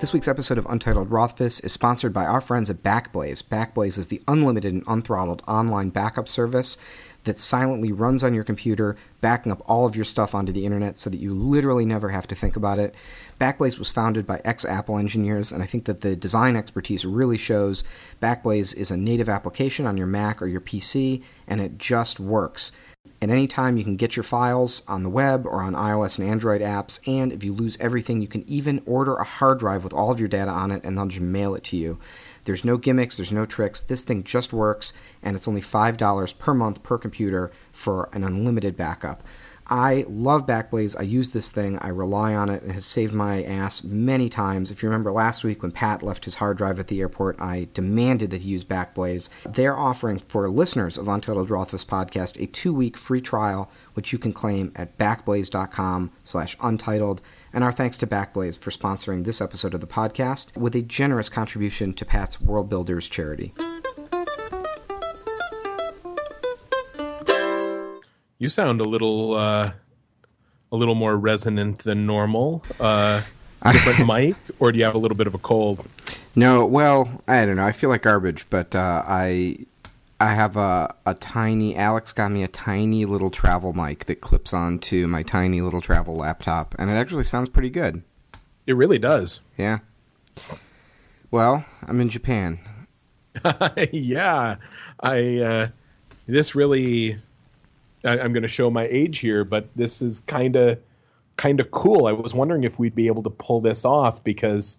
This week's episode of Untitled Rothfuss is sponsored by our friends at Backblaze. Backblaze is the unlimited and unthrottled online backup service that silently runs on your computer, backing up all of your stuff onto the internet so that you literally never have to think about it. Backblaze was founded by ex-Apple engineers, and I think that the design expertise really shows. Backblaze is a native application on your Mac or your PC, and it just works. At any time, you can get your files on the web or on iOS and Android apps, and if you lose everything, you can even order a hard drive with all of your data on it, and they'll just mail it to you. There's no gimmicks, there's no tricks. This thing just works, and it's only $5 per month per computer for an unlimited backup. I love Backblaze. I use this thing. I rely on it. It has saved my ass many times. If you remember last week when Pat left his hard drive at the airport, I demanded that he use Backblaze. They're offering for listeners of Untitled Rothfuss Podcast a 2-week free trial, which you can claim at backblaze.com/untitled. And our thanks to Backblaze for sponsoring this episode of the podcast with a generous contribution to Pat's World Builders charity. You sound a little more resonant than normal. Different mic, or do you have a little bit of a cold? No, well, I don't know. I feel like garbage, but I have a tiny. Alex got me a tiny little travel mic that clips onto my tiny little travel laptop, and it actually sounds pretty good. It really does. Yeah. Well, I'm in Japan. Yeah, this really. I'm going to show my age here, but this is kind of cool. I was wondering if we'd be able to pull this off because,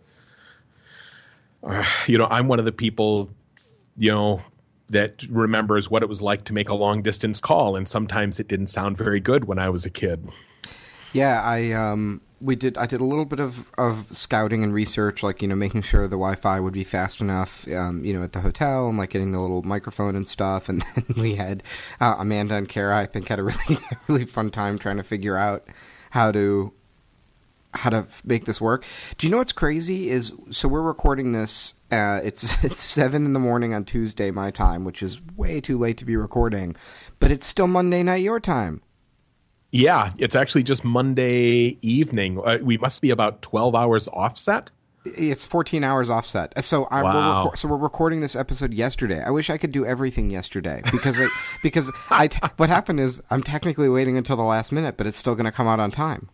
I'm one of the people, that remembers what it was like to make a long distance call, and sometimes it didn't sound very good when I was a kid. Yeah, I did a little bit of scouting and research, like, making sure the Wi-Fi would be fast enough, at the hotel, and like getting the little microphone and stuff. And then we had Amanda and Kara, I think, had a really fun time trying to figure out how to make this work. Do you know what's crazy is, so we're recording this, it's 7 a.m. on Tuesday my time, which is way too late to be recording, but it's still Monday night your time. Yeah, it's actually just Monday evening. We must be about 12 hours offset. It's 14 hours offset. So wow. We're recording this episode yesterday. I wish I could do everything yesterday because what happened is I'm technically waiting until the last minute, but it's still going to come out on time.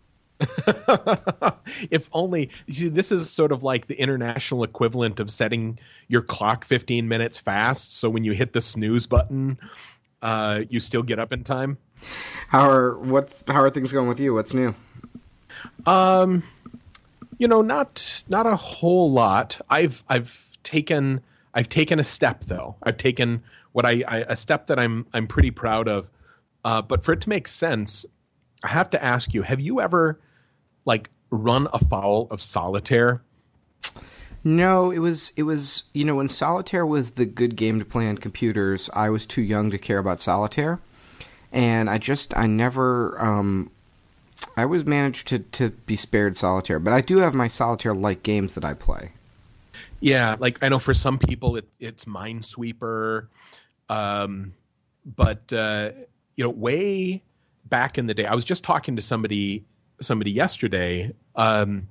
If only. You see, this is sort of like the international equivalent of setting your clock 15 minutes fast, so when you hit the snooze button, you still get up in time. How are things going with you? What's new? Not a whole lot. I've taken a step though. I've taken a step that I'm pretty proud of. But for it to make sense, I have to ask you: have you ever run afoul of solitaire? No, it was when solitaire was the good game to play on computers, I was too young to care about solitaire. And I always managed to be spared solitaire. But I do have my solitaire-like games that I play. Yeah, I know for some people it's Minesweeper. But way back in the day, I was just talking to somebody yesterday. And,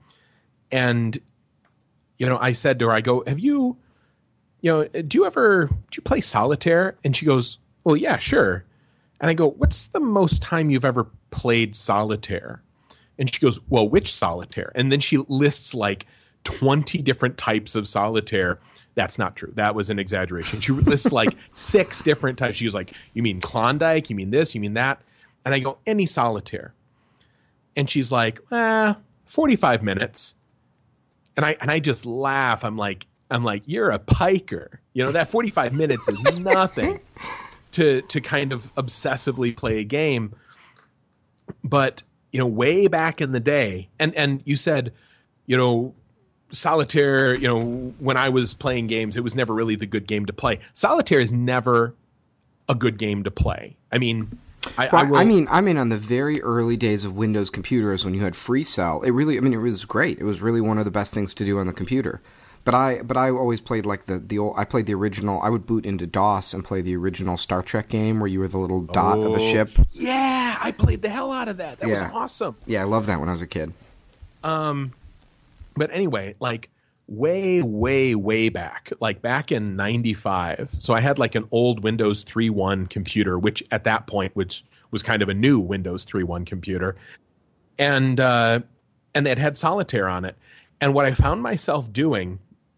I said to her, I go, do you play solitaire? And she goes, well, yeah, sure. And I go, what's the most time you've ever played solitaire? And she goes, well, which solitaire? And then she lists 20 different types of solitaire. That's not true. That was an exaggeration. She lists 6 different types. She was like, you mean Klondike? You mean this? You mean that? And I go, any solitaire. And she's like, 45 minutes. And I just laugh. I'm like, you're a piker. That 45 minutes is nothing. To kind of obsessively play a game. But, way back in the day, and you said, solitaire, when I was playing games, it was never really the good game to play. Solitaire is never a good game to play. I mean, I mean, on the very early days of Windows computers when you had FreeCell, it was great. It was really one of the best things to do on the computer. But I always played the old. I played the original. I would boot into DOS and play the original Star Trek game where you were the little dot of a ship. Yeah, I played the hell out of that. That was awesome. Yeah, I loved that when I was a kid. But anyway, way, way, way back, like back in 95. So I had like an old Windows 3.1 computer, which at that point, which was kind of a new Windows 3.1 computer. And it had Solitaire on it. And what I found myself doing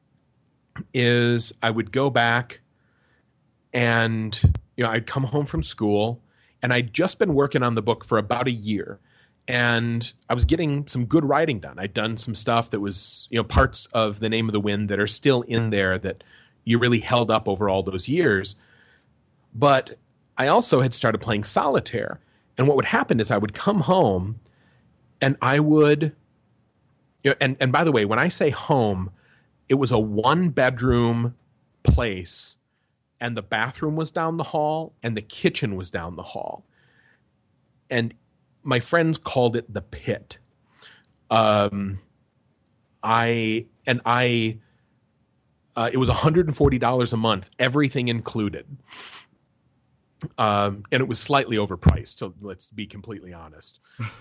is I would go back and, I'd come home from school, and I'd just been working on the book for about a year. And I was getting some good writing done. I'd done some stuff that was, parts of The Name of the Wind that are still in there that you really held up over all those years. But I also had started playing Solitaire. And what would happen is I would come home and I would, and by the way, when I say home, it was a 1-bedroom place, and the bathroom was down the hall and the kitchen was down the hall. And my friends called it the pit. It was $140 a month, everything included. And it was slightly overpriced, so let's be completely honest.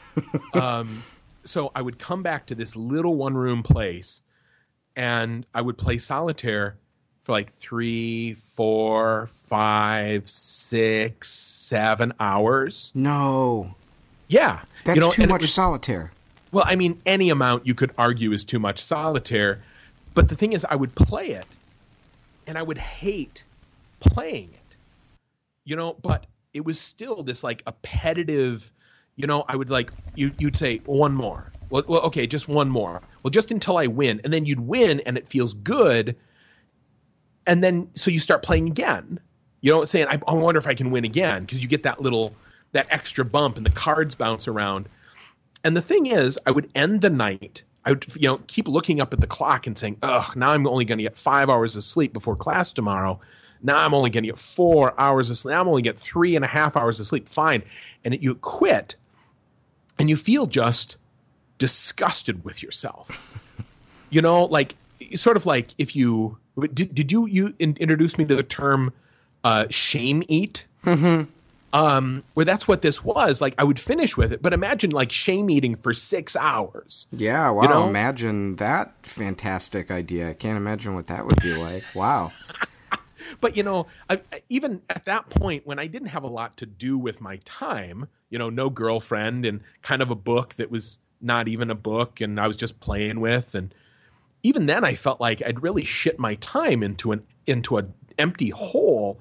So I would come back to this little one-room place, and I would play Solitaire for like 3, 4, 5, 6, 7 hours. No. Yeah. That's too much Solitaire. Well, I mean, any amount you could argue is too much Solitaire. But the thing is, I would play it, and I would hate playing it. But it was still this like appetitive, I would like, you'd say, one more. Well, okay, just one more. Well, just until I win. And then you'd win, and it feels good. And then, so you start playing again. Saying, I wonder if I can win again, because you get that extra bump, and the cards bounce around. And the thing is, I would end the night. I would, keep looking up at the clock and saying, ugh, now I'm only going to get 5 hours of sleep before class tomorrow. Now I'm only going to get 4 hours of sleep. Now I'm only going to get 3.5 hours of sleep. Fine. And you quit, and you feel just disgusted with yourself. Like, sort of like if you, did you introduce me to the term shame eat? Mm-hmm. Where that's what this was. Like, I would finish with it, but imagine like shame eating for 6 hours. Yeah, wow. Imagine that fantastic idea. I can't imagine what that would be like. Wow. But, even at that point, when I didn't have a lot to do with my time, no girlfriend, and kind of a book that was not even a book, and I was just playing with, and even then I felt like I'd really shit my time into an empty hole.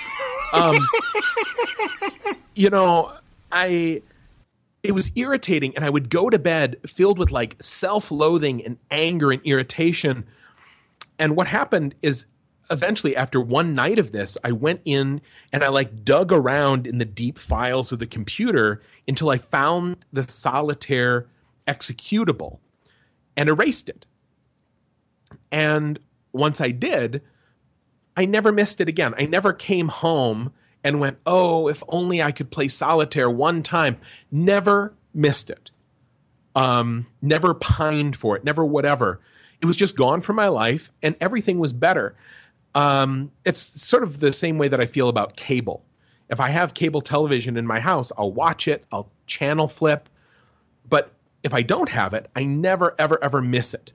It was irritating, and I would go to bed filled with like self-loathing and anger and irritation. And what happened is, eventually, after one night of this, I went in and I like dug around in the deep files of the computer until I found the Solitaire executable and erased it. And once I did, I never missed it again. I never came home and went, oh, if only I could play Solitaire one time. Never missed it. Never pined for it. Never whatever. It was just gone from my life, and everything was better. It's sort of the same way that I feel about cable. If I have cable television in my house, I'll watch it. I'll channel flip. But if I don't have it, I never, ever, ever miss it.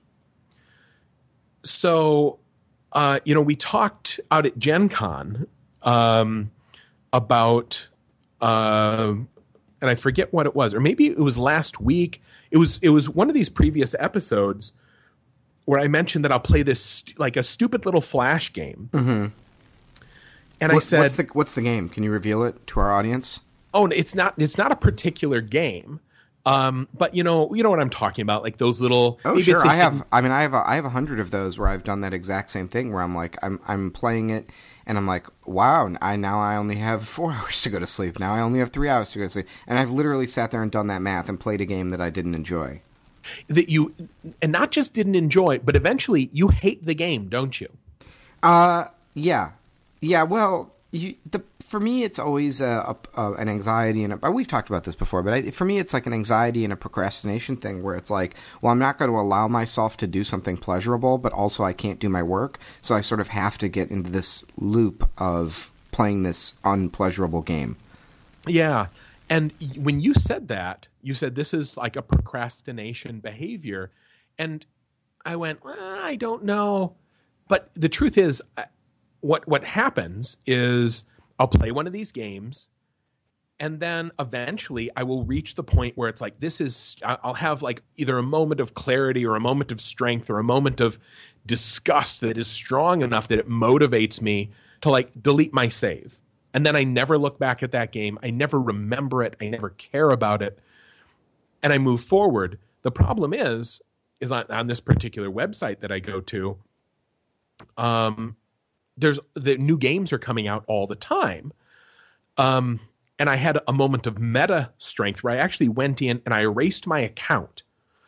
So, we talked out at Gen Con about, and I forget what it was, or maybe it was last week. It was one of these previous episodes where I mentioned that I'll play this like a stupid little Flash game. Mm-hmm. And I said, what's the game? Can you reveal it to our audience? Oh, it's not a particular game. But you know what I'm talking about, like those little. Oh, sure. I have 100 of those where I've done that exact same thing. Where I'm like, I'm playing it, and I'm like, wow. Now I only have 4 hours to go to sleep. Now I only have 3 hours to go to sleep, and I've literally sat there and done that math and played a game that I didn't enjoy. That you, and not just didn't enjoy, but eventually you hate the game, don't you? Yeah. Well, for me, it's always an anxiety, and we've talked about this before, but for me, it's like an anxiety and a procrastination thing where it's like, well, I'm not going to allow myself to do something pleasurable, but also I can't do my work, so I sort of have to get into this loop of playing this unpleasurable game. Yeah, and when you said that, you said this is like a procrastination behavior, and I went, well, I don't know. But the truth is, what happens is I'll play one of these games, and then eventually I will reach the point where it's like, I'll have like either a moment of clarity or a moment of strength or a moment of disgust that is strong enough that it motivates me to like delete my save. And then I never look back at that game. I never remember it. I never care about it. And I move forward. The problem is on this particular website that I go to, there's the new games are coming out all the time. And I had a moment of meta strength where I actually went in and I erased my account,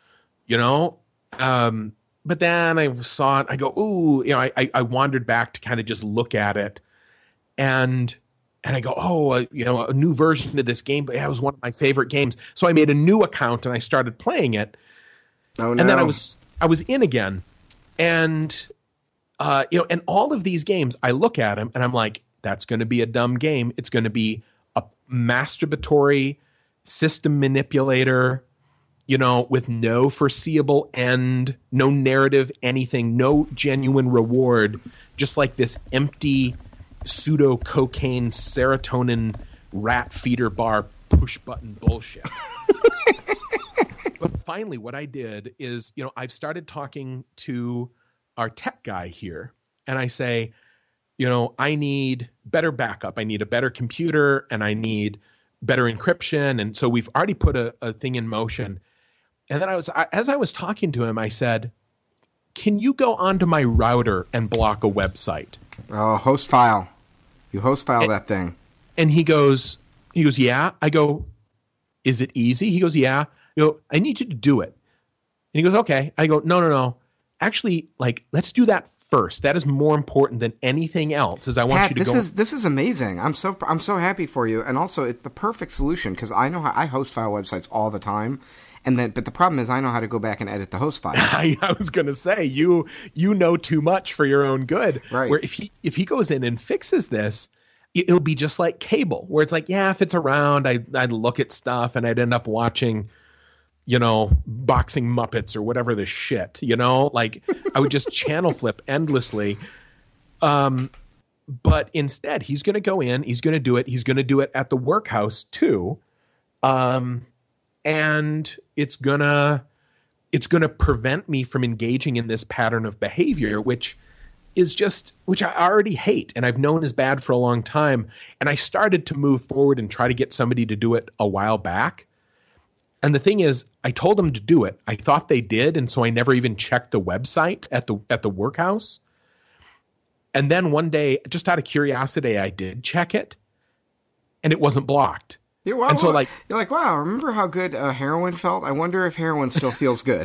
but then I saw it. I go, ooh, I wandered back to kind of just look at it, and I go, oh, a new version of this game. But yeah, it was one of my favorite games. So I made a new account and I started playing it. Oh no! And then I was in again, and and all of these games, I look at them and I'm like, that's going to be a dumb game. It's going to be a masturbatory system manipulator, with no foreseeable end, no narrative, anything, no genuine reward, just like this empty pseudo cocaine serotonin rat feeder bar push button bullshit. But finally what I did is, I've started talking to our tech guy here, and I say, I need better backup. I need a better computer, and I need better encryption. And so we've already put a thing in motion. And then as I was talking to him, I said, can you go onto my router and block a website? Oh, host file. You host file that thing. And he goes, yeah. I go, is it easy? He goes, yeah. I go, I need you to do it. And he goes, okay. I go, no. Actually, let's do that first. That is more important than anything else. Is I want Pat, you to go. This is amazing. I'm so happy for you, and also it's the perfect solution because I know how I host file websites all the time, but the problem is I know how to go back and edit the host file. I was going to say you know too much for your own good. Right. Where if he goes in and fixes this, it'll be just like cable, where it's like, yeah, if it's around, I'd look at stuff and I'd end up watching, boxing Muppets or whatever the shit, I would just channel flip endlessly. But instead he's going to go in, he's going to do it. He's going to do it at the workhouse too. And it's going to prevent me from engaging in this pattern of behavior, which I already hate and I've known is bad for a long time. And I started to move forward and try to get somebody to do it a while back. And the thing is, I told them to do it. I thought they did, and so I never even checked the website at the workhouse. And then one day, just out of curiosity, I did check it, and it wasn't blocked. You're like, wow, remember how good heroin felt? I wonder if heroin still feels good.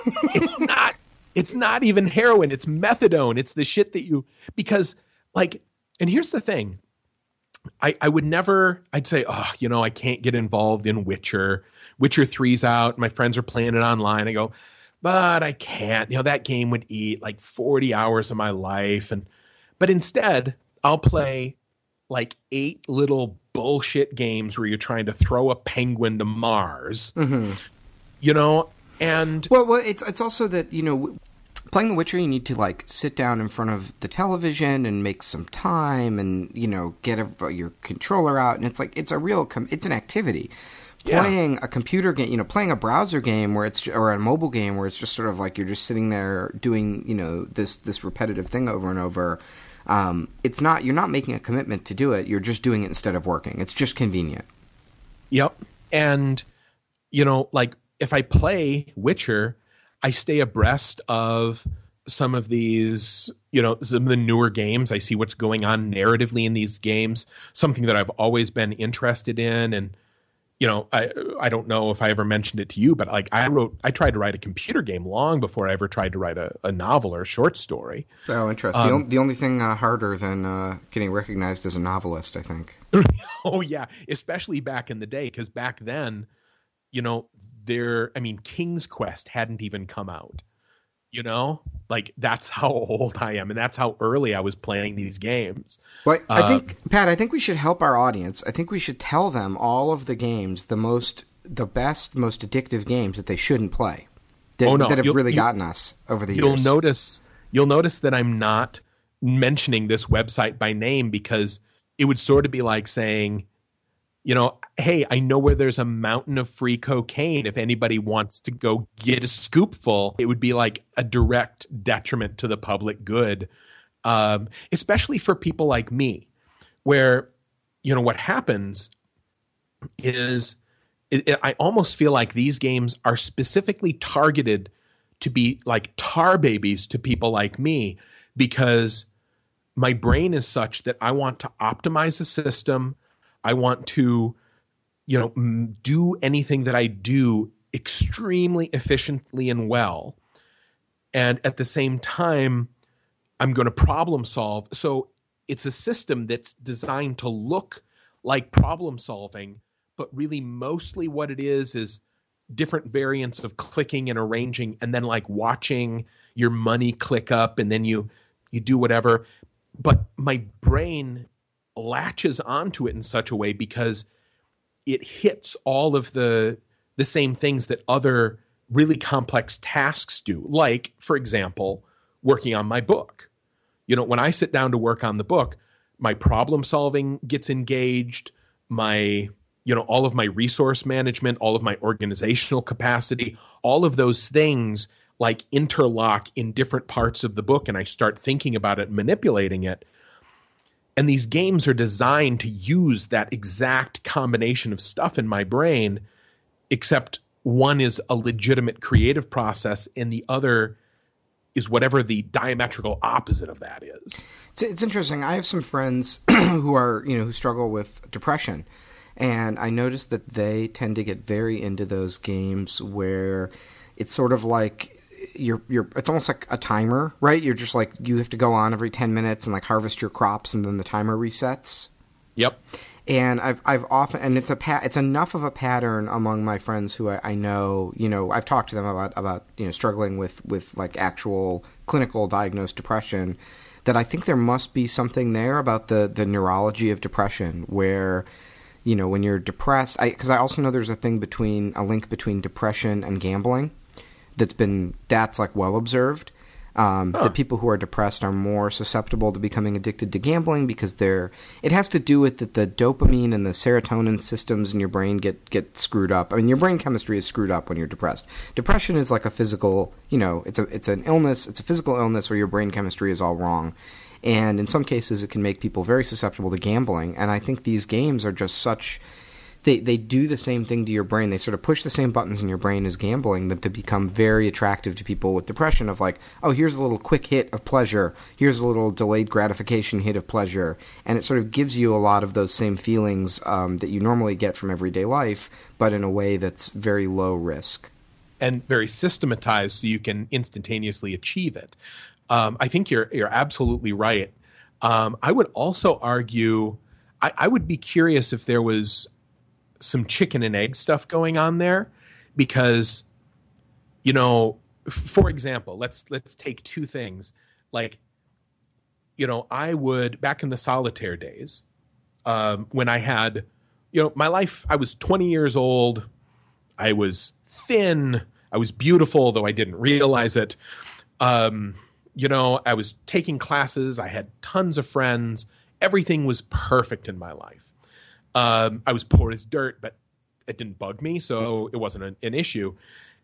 It's not even heroin. It's methadone. It's the shit that because and here's the thing. I would never, I'd say, I can't get involved in Witcher. Witcher 3's out. My friends are playing it online. I go, but I can't. That game would eat 40 hours of my life. But instead, I'll play 8 little bullshit games where you're trying to throw a penguin to Mars. Mm-hmm. And well, it's also that playing The Witcher, you need to sit down in front of the television and make some time, and get your controller out, and it's a real it's an activity. Playing a computer game, playing a browser game or a mobile game where it's just sort of you're just sitting there doing this repetitive thing over and over. You're not making a commitment to do it. You're just doing it instead of working. It's just convenient. Yep. And if I play Witcher, I stay abreast of some of these, some of the newer games. I see what's going on narratively in these games, something that I've always been interested in. And, I don't know if I ever mentioned it to you, but I tried to write a computer game long before I ever tried to write a novel or a short story. Oh, interesting. The only thing harder than getting recognized as a novelist, I think. Oh, yeah. Especially back in the day, because back then, King's Quest hadn't even come out. That's how old I am, and that's how early I was playing these games. Well, I think, Pat, we should help our audience. I think we should tell them all of the games, the best, most addictive games that they shouldn't play. that have really gotten us over the years. You'll notice that I'm not mentioning this website by name, because it would sort of be like saying, hey, I know where there's a mountain of free cocaine. If anybody wants to go get a scoopful, it would be like a direct detriment to the public good, especially for people like me, where, what happens is I almost feel like these games are specifically targeted to be like tar babies to people like me, because my brain is such that I want to optimize the system. I want to, do anything that I do extremely efficiently and well. And at the same time, I'm going to problem solve. So it's a system that's designed to look like problem solving, but really mostly what it is different variants of clicking and arranging, and then like watching your money click up, and then you do whatever. But my brain latches onto it in such a way because it hits all of the same things that other really complex tasks do. Like, for example, working on my book. When I sit down to work on the book, my problem solving gets engaged, all of my resource management, all of my organizational capacity, all of those things like interlock in different parts of the book, and I start thinking about it, manipulating it. And these games are designed to use that exact combination of stuff in my brain, except one is a legitimate creative process and the other is whatever the diametrical opposite of that is. It's interesting. I have some friends who struggle with depression. And I noticed that they tend to get very into those games where it's sort of like it's almost like a timer, right? You're just like, you have to go on every 10 minutes and like harvest your crops, and then the timer resets. Yep. And I've often, and it's enough of a pattern among my friends who I know, I've talked to them about struggling with like actual clinical diagnosed depression, that I think there must be something there about the neurology of depression where, when you're depressed, because I also know there's a link between depression and gambling that's like well observed. That people who are depressed are more susceptible to becoming addicted to gambling because it has to do with that the dopamine and the serotonin systems in your brain get screwed up. I mean, your brain chemistry is screwed up when you're depressed. Depression is like a physical, it's an illness. It's a physical illness where your brain chemistry is all wrong. And in some cases, it can make people very susceptible to gambling. And I think these games are just such... They do the same thing to your brain. They sort of push the same buttons in your brain as gambling, that they become very attractive to people with depression of like, oh, here's a little quick hit of pleasure. Here's a little delayed gratification hit of pleasure. And it sort of gives you a lot of those same feelings that you normally get from everyday life, but in a way that's very low risk. And very systematized so you can instantaneously achieve it. I think you're absolutely right. I would also argue, I would be curious if there was some chicken and egg stuff going on there, because, for example, let's take two things. Like, I would, back in the solitaire days, when I had, my life, I was 20 years old. I was thin. I was beautiful, though I didn't realize it. I was taking classes. I had tons of friends. Everything was perfect in my life. I was poor as dirt, but it didn't bug me, so it wasn't an issue.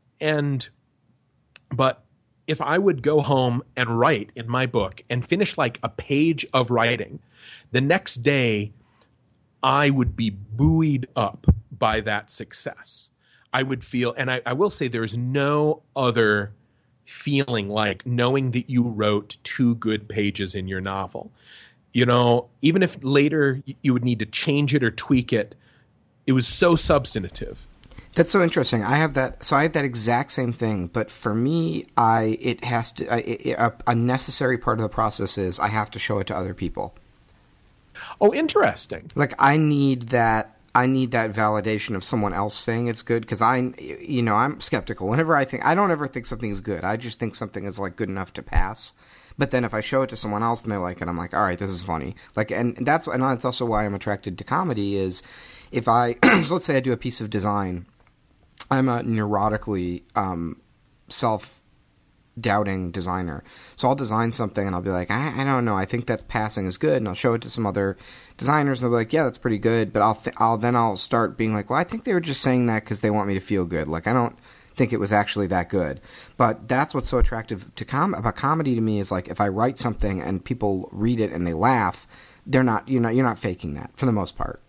But if I would go home and write in my book and finish like a page of writing, the next day I would be buoyed up by that success. I would feel, and I will say there's no other feeling like knowing that you wrote 2 good pages in your novel. Even if later you would need to change it or tweak it, it was so substantive. That's so interesting. I have that. So I have that exact same thing. But for me, a necessary part of the process is I have to show it to other people. Oh, interesting. Like I need that validation of someone else saying it's good, because I'm skeptical. Whenever I don't ever think something is good. I just think something is like good enough to pass. But then if I show it to someone else and they like it, I'm like, all right, this is funny. Like, and that's also why I'm attracted to comedy is so let's say I do a piece of design. I'm a neurotically self-doubting designer. So I'll design something and I'll be like, I don't know, I think that passing is good, and I'll show it to some other designers and they'll be like, yeah, that's pretty good, but I'll start being like, well, I think they were just saying that because they want me to feel good. Like, I don't think it was actually that good. But that's what's so attractive to about comedy to me, is like, if I write something and people read it and they laugh, you're not faking that for the most part.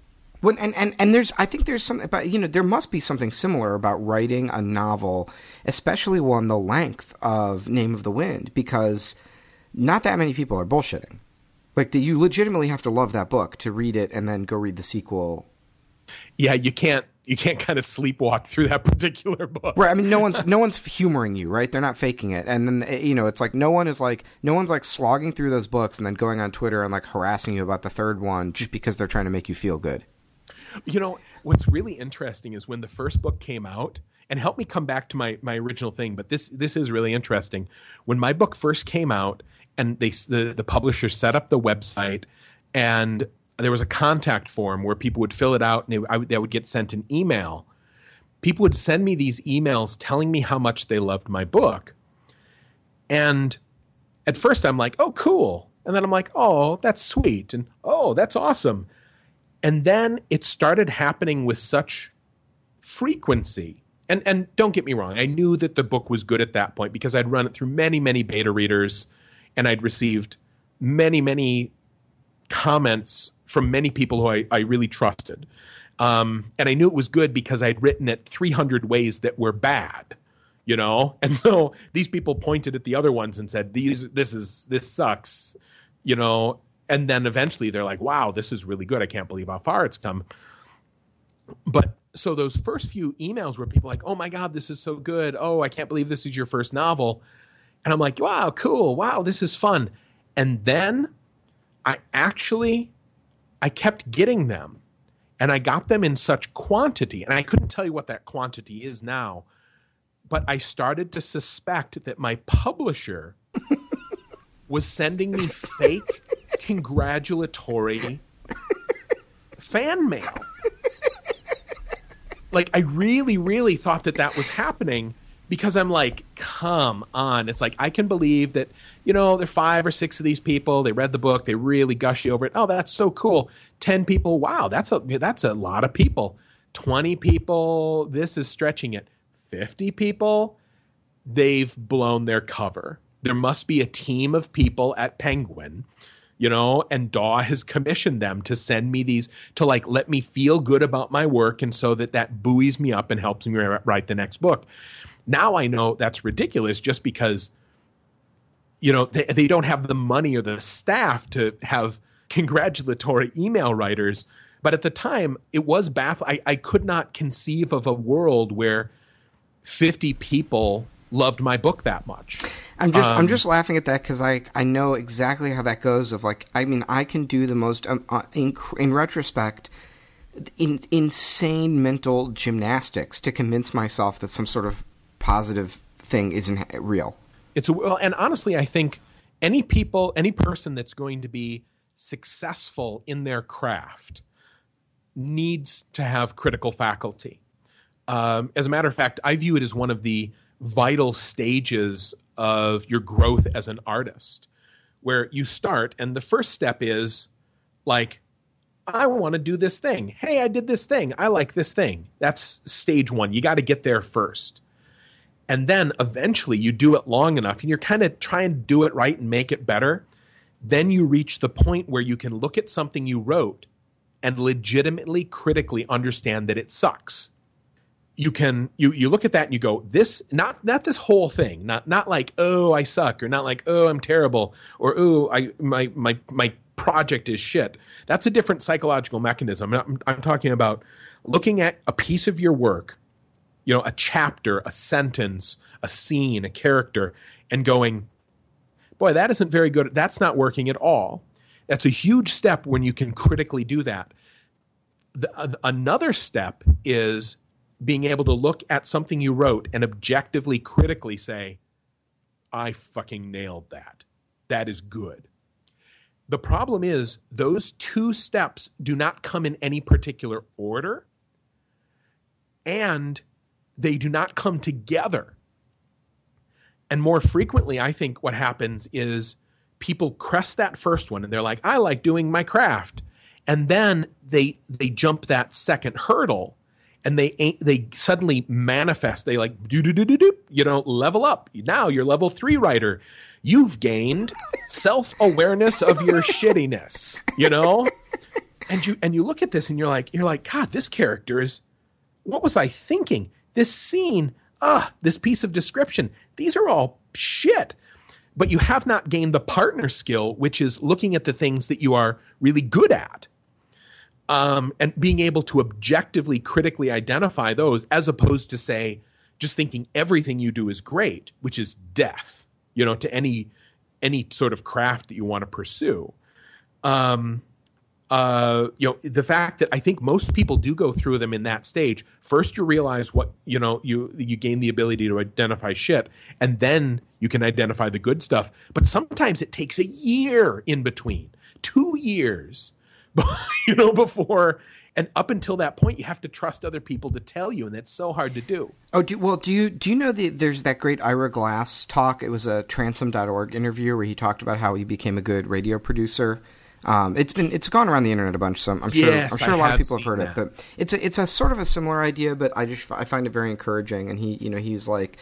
And I think there's something about, there must be something similar about writing a novel, especially one the length of Name of the Wind, because not that many people are bullshitting. Like, you legitimately have to love that book to read it and then go read the sequel. Yeah, you can't kind of sleepwalk through that particular book. Right. I mean, no one's humoring you, right? They're not faking it. And then, it's like no one's like slogging through those books and then going on Twitter and like harassing you about the third one just because they're trying to make you feel good. What's really interesting is when the first book came out, and help me come back to my original thing, but this is really interesting. When my book first came out and the publisher set up the website, and there was a contact form where people would fill it out and they would get sent an email. People would send me these emails telling me how much they loved my book. And at first I'm like, oh, cool. And then I'm like, oh, that's sweet. And oh, that's awesome. And then it started happening with such frequency. And don't get me wrong, I knew that the book was good at that point because I'd run it through many, many beta readers, and I'd received many, many comments from many people who I really trusted. And I knew it was good because I'd written it 300 ways that were bad, And so these people pointed at the other ones and said, this sucks, And then eventually they're like, wow, this is really good. I can't believe how far it's come. But so those first few emails were people like, oh my God, this is so good. Oh, I can't believe this is your first novel. And I'm like, wow, cool. Wow, this is fun. And then I kept getting them, and I got them in such quantity, and I couldn't tell you what that quantity is now, but I started to suspect that my publisher was sending me fake congratulatory fan mail. Like, I really, really thought that was happening, because I'm like, come on. It's like, I can believe that, there are 5 or 6 of these people. They read the book. They really gushy over it. Oh, that's so cool. 10 people. Wow, that's a lot of people. 20 people. This is stretching it. 50 people. They've blown their cover. There must be a team of people at Penguin, and Daw has commissioned them to send me these to let me feel good about my work. And so that buoys me up and helps me write the next book. Now I know that's ridiculous just because, they don't have the money or the staff to have congratulatory email writers. But at the time it was baffling. I could not conceive of a world where 50 people loved my book that much. I'm just laughing at that because I know exactly how that goes. I can do the most in retrospect insane mental gymnastics to convince myself that some sort of positive thing isn't real. And honestly, I think any person that's going to be successful in their craft needs to have critical faculty. As a matter of fact, I view it as one of the vital stages of your growth as an artist, where you start and the first step is like, I want to do this thing. Hey, I did this thing. I like this thing. That's stage 1. You got to get there first. And then eventually you do it long enough and you're kind of trying to do it right and make it better. Then you reach the point where you can look at something you wrote and legitimately critically understand that it sucks. You look at that and you go, this, not this whole thing, not like, oh, I suck, or not like, oh, I'm terrible, or oh, my project is shit. That's a different psychological mechanism. I'm talking about looking at a piece of your work, a chapter, a sentence, a scene, a character, and going, boy, that isn't very good. That's not working at all. That's a huge step when you can critically do that. Another step is being able to look at something you wrote and objectively, critically say, I fucking nailed that. That is good. The problem is those 2 steps do not come in any particular order, and they do not come together And more frequently, I think what happens is people crest that first one and they're like, I like doing my craft. And then they jump that second hurdle and they suddenly manifest. They like, level up. Now you're level 3 writer. You've gained self-awareness of your shittiness, And you look at this and you're like, God, this character is, what was I thinking? This scene, this piece of description, these are all shit. But you have not gained the partner skill, which is looking at the things that you are really good at. And being able to objectively, critically identify those, as opposed to, say, just thinking everything you do is great, which is death, to any sort of craft that you want to pursue. The fact that I think most people do go through them in that stage. First, you realize what, you gain the ability to identify shit, and then you can identify the good stuff. But sometimes it takes a year in between, 2 years, before, and up until that point, you have to trust other people to tell you, and that's so hard to do. Oh, do you know there's that great Ira Glass talk? It was a Transom.org interview where he talked about how he became a good radio producer. It's gone around the internet a bunch, so I'm sure a lot of people have heard it. But it's a sort of a similar idea, but I find it very encouraging. And he's like,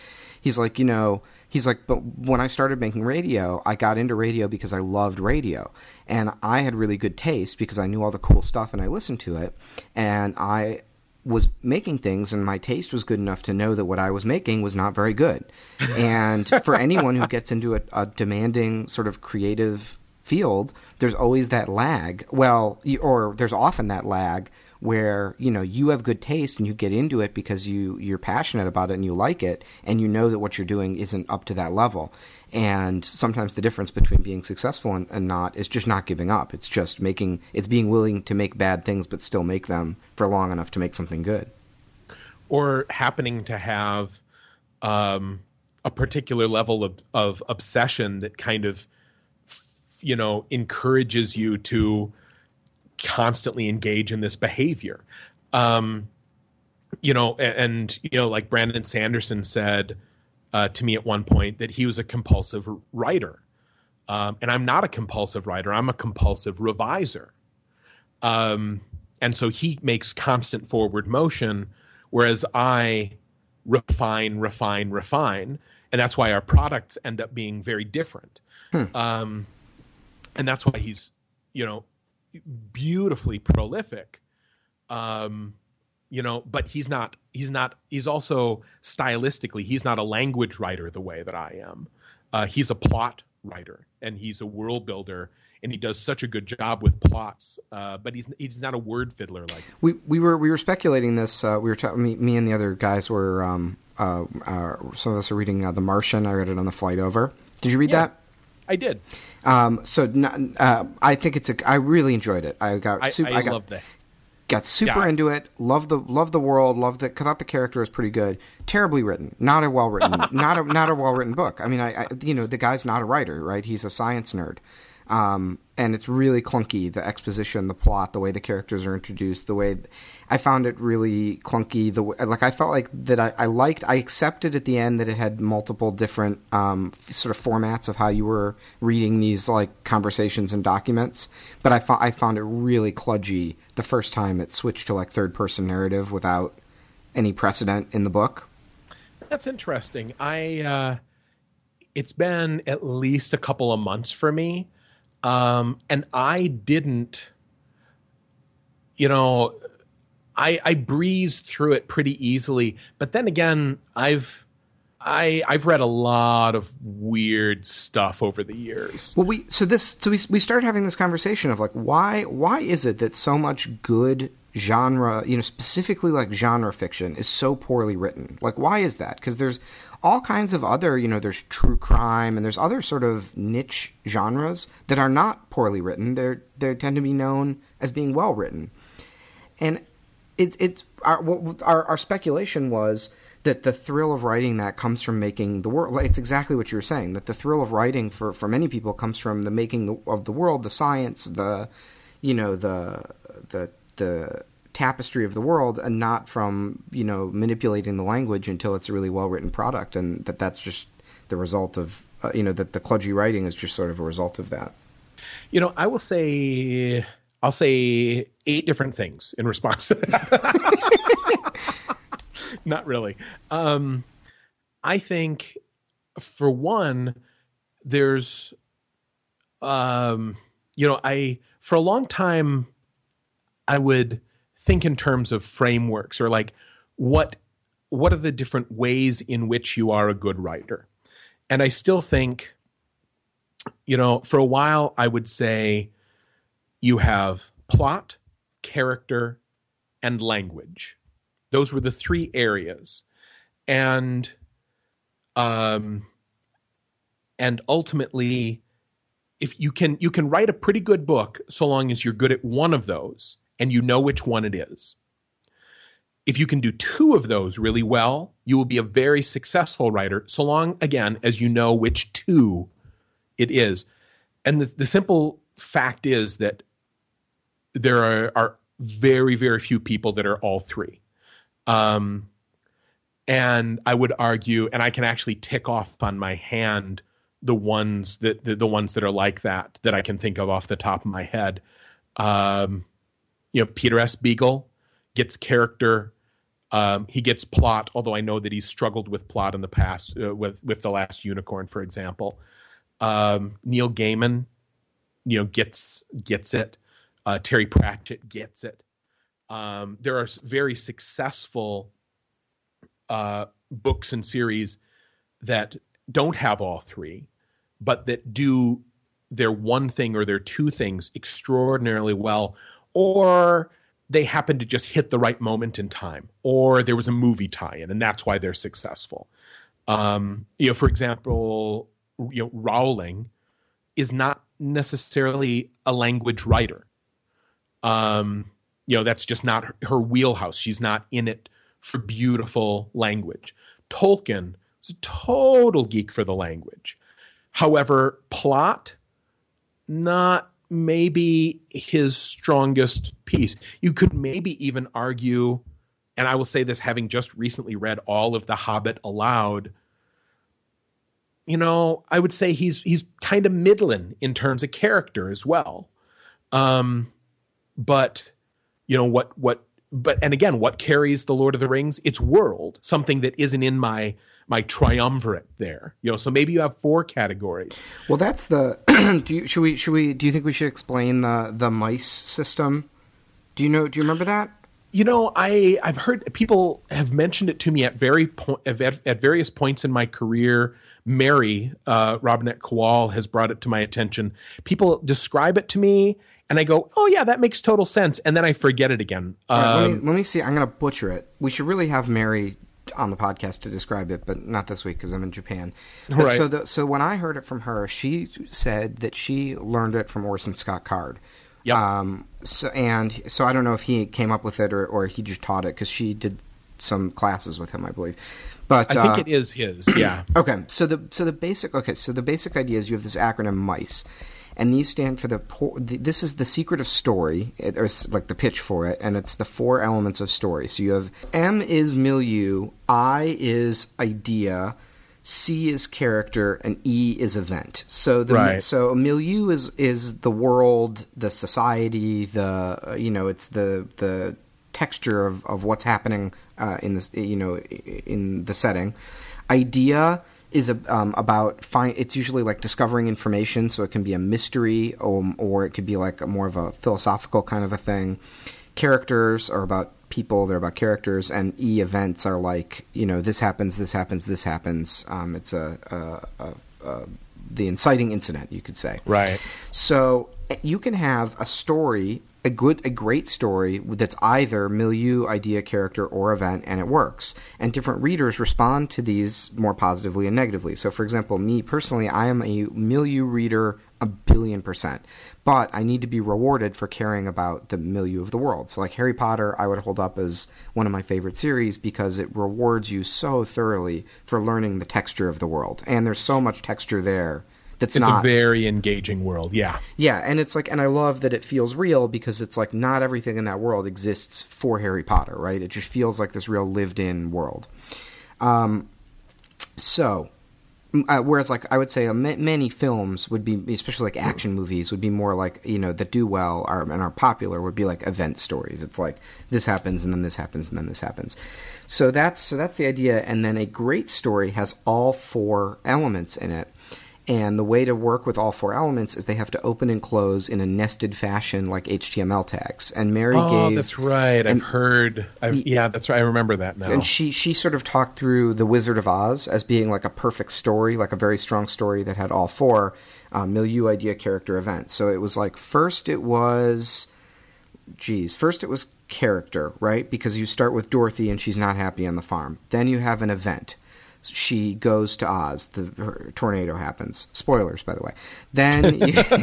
but when I started making radio, I got into radio because I loved radio, and I had really good taste because I knew all the cool stuff and I listened to it, and I was making things, and my taste was good enough to know that what I was making was not very good. And for anyone who gets into a demanding sort of creative field, there's always that lag. Or there's often that lag where, you have good taste and you get into it because you're passionate about it and you like it, and you know that what you're doing isn't up to that level. And sometimes the difference between being successful and not is just not giving up. It's just it's being willing to make bad things but still make them for long enough to make something good. Or happening to have a particular level of obsession that kind of encourages you to constantly engage in this behavior. Like Brandon Sanderson said to me at one point that he was a compulsive writer. And I'm not a compulsive writer. I'm a compulsive reviser. And so he makes constant forward motion, whereas I refine. And that's why our products end up being very different. And that's why he's, beautifully prolific. But he's also stylistically, he's not a language writer the way that I am. He's a plot writer, and he's a world builder, and he does such a good job with plots. But he's not a word fiddler like we were speculating this. We were me and the other guys were some of us are reading The Martian. I read it on the flight over. Did you read that? I did. I think I really enjoyed it. I got super into it. Loved the world. Thought the character was pretty good. Terribly written. Not a well written. not a well written book. I mean, the guy's not a writer, right? He's a science nerd. And it's really clunky, the exposition, the plot, the way the characters are introduced, the way I found it really clunky. I felt like that I accepted at the end that it had multiple different sort of formats of how you were reading these like conversations and documents, but I found it really kludgy the first time it switched to like third person narrative without any precedent in the book. That's interesting. It's been at least a couple of months for me. And I didn't, I breezed through it pretty easily, but then again, I've read a lot of weird stuff over the years. Well, we started having this conversation of like, why is it that so much good genre, specifically like genre fiction is so poorly written? Like, why is that? Because there's all kinds of other, there's true crime and there's other sort of niche genres that are not poorly written. They tend to be known as being well written. And our speculation was that the thrill of writing that comes from making the world. It's exactly what you were saying, that the thrill of writing for many people comes from the making of the world, the science, the tapestry of the world, and not from manipulating the language until it's a really well written product, and that's the result of that the kludgy writing is just sort of a result of that. I'll say 8 different things in response to that. Not really. I think, for one, there's, for a long time, I would think in terms of frameworks, or like, what are the different ways in which you are a good writer? And I still think, for a while, I would say you have plot, character, and language. Those were the 3 areas. And ultimately, if you can write a pretty good book so long as you're good at one of those and you know which one it is. If you can do 2 of those really well, you will be a very successful writer, so long, again, as you know which 2 it is. And the simple fact is that there are very, very few people that are all 3. And I would argue, and I can actually tick off on my hand the ones that are like that I can think of off the top of my head. Peter S. Beagle gets character. He gets plot, although I know that he's struggled with plot in the past, with The Last Unicorn, for example. Neil Gaiman, gets it. Terry Pratchett gets it. There are very successful books and series that don't have all 3, but that do their one thing or their 2 things extraordinarily well, or they happen to just hit the right moment in time, or there was a movie tie-in, and that's why they're successful. For example, Rowling is not necessarily a language writer. That's just not her wheelhouse. She's not in it for beautiful language. Tolkien was a total geek for the language. However, plot, not maybe his strongest piece. You could maybe even argue, and I will say this having just recently read all of The Hobbit aloud, I would say he's kind of middling in terms of character as well. But what carries The Lord of the Rings? It's world, something that isn't in my triumvirate there. So maybe you have 4 categories. Well, that's the. Do you think we should explain the mice system? Do you remember that? I've heard people have mentioned it to me at various points in my career. Mary Robinette Kowal has brought it to my attention. People describe it to me, and I go, "Oh yeah, that makes total sense," and then I forget it again. Right, let me see. I'm going to butcher it. We should really have Mary on the podcast to describe it, but not this week because I'm in Japan. Right. So when I heard it from her, she said that she learned it from Orson Scott Card. Yep. So I don't know if he came up with it or he just taught it, because she did some classes with him, I believe. But I think it is his. Yeah. Okay. So the basic idea is you have this acronym MICE, and these stand for this is the secret of story, or like the pitch for it, and it's the 4 elements of story. So you have M is milieu, I is idea, C is character, and E is event. So so milieu is the world, the society, it's the texture of what's happening in this, in the setting. Idea is about it's usually like discovering information, so it can be a mystery, or it could be like more of a philosophical kind of a thing. Characters are about people, they're about characters, and events are like, this happens, this happens, this happens. It's the inciting incident, you could say. Right. So you can have a story, a great story that's either milieu, idea, character, or event, and it works. And different readers respond to these more positively and negatively. So, for example, me personally, I am a milieu reader 1,000,000,000%. But I need to be rewarded for caring about the milieu of the world. So, like Harry Potter, I would hold up as one of my favorite series because it rewards you so thoroughly for learning the texture of the world. And there's so much texture there. It's a very engaging world, yeah. Yeah, and it's like, and I love that it feels real, because it's like not everything in that world exists for Harry Potter, right? It just feels like this real lived-in world. So Whereas, like, I would say many films would be, especially like action movies, would be more like, that do well and are popular would be like event stories. It's like this happens and then this happens and then this happens. So that's the idea. And then a great story has all four elements in it. And the way to work with all four elements is they have to open and close in a nested fashion like HTML tags. And Mary gave... Oh, that's right. Yeah, that's right. I remember that now. And she sort of talked through The Wizard of Oz as being like a perfect story, like a very strong story that had all four milieu, idea, character, event. So it was like first it was character, right? Because you start with Dorothy and she's not happy on the farm. Then you have an event. She goes to Oz. Her tornado happens. Spoilers, by the way. Then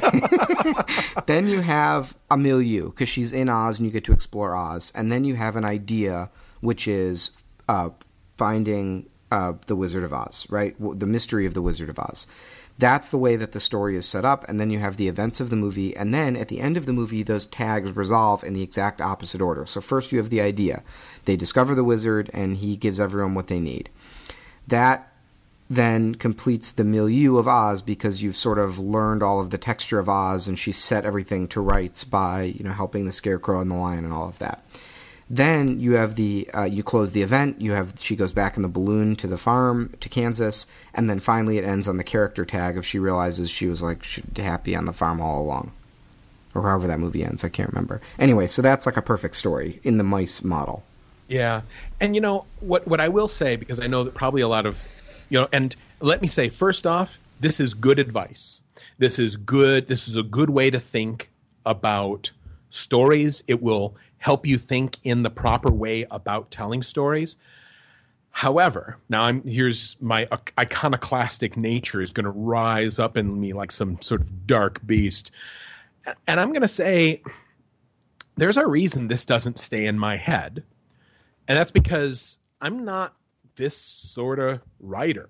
you have a milieu, because she's in Oz and you get to explore Oz. And then you have an idea, which is finding the Wizard of Oz, right? The mystery of the Wizard of Oz. That's the way that the story is set up. And then you have the events of the movie. And then at the end of the movie, those tags resolve in the exact opposite order. So first you have the idea. They discover the wizard, and he gives everyone what they need. That then completes the milieu of Oz, because you've sort of learned all of the texture of Oz, and she set everything to rights by, helping the Scarecrow and the Lion and all of that. Then you have you close the event. She goes back in the balloon to the farm to Kansas, and then finally it ends on the character tag of she realizes she was like happy on the farm all along, or however that movie ends. I can't remember. Anyway, so that's like a perfect story in the mice model. Yeah. And what I will say, because I know that probably a lot of, and let me say, first off, this is good advice. This is good. This is a good way to think about stories. It will help you think in the proper way about telling stories. However, now here's my iconoclastic nature is going to rise up in me like some sort of dark beast. And I'm going to say there's a reason this doesn't stay in my head. And that's because I'm not this sort of writer.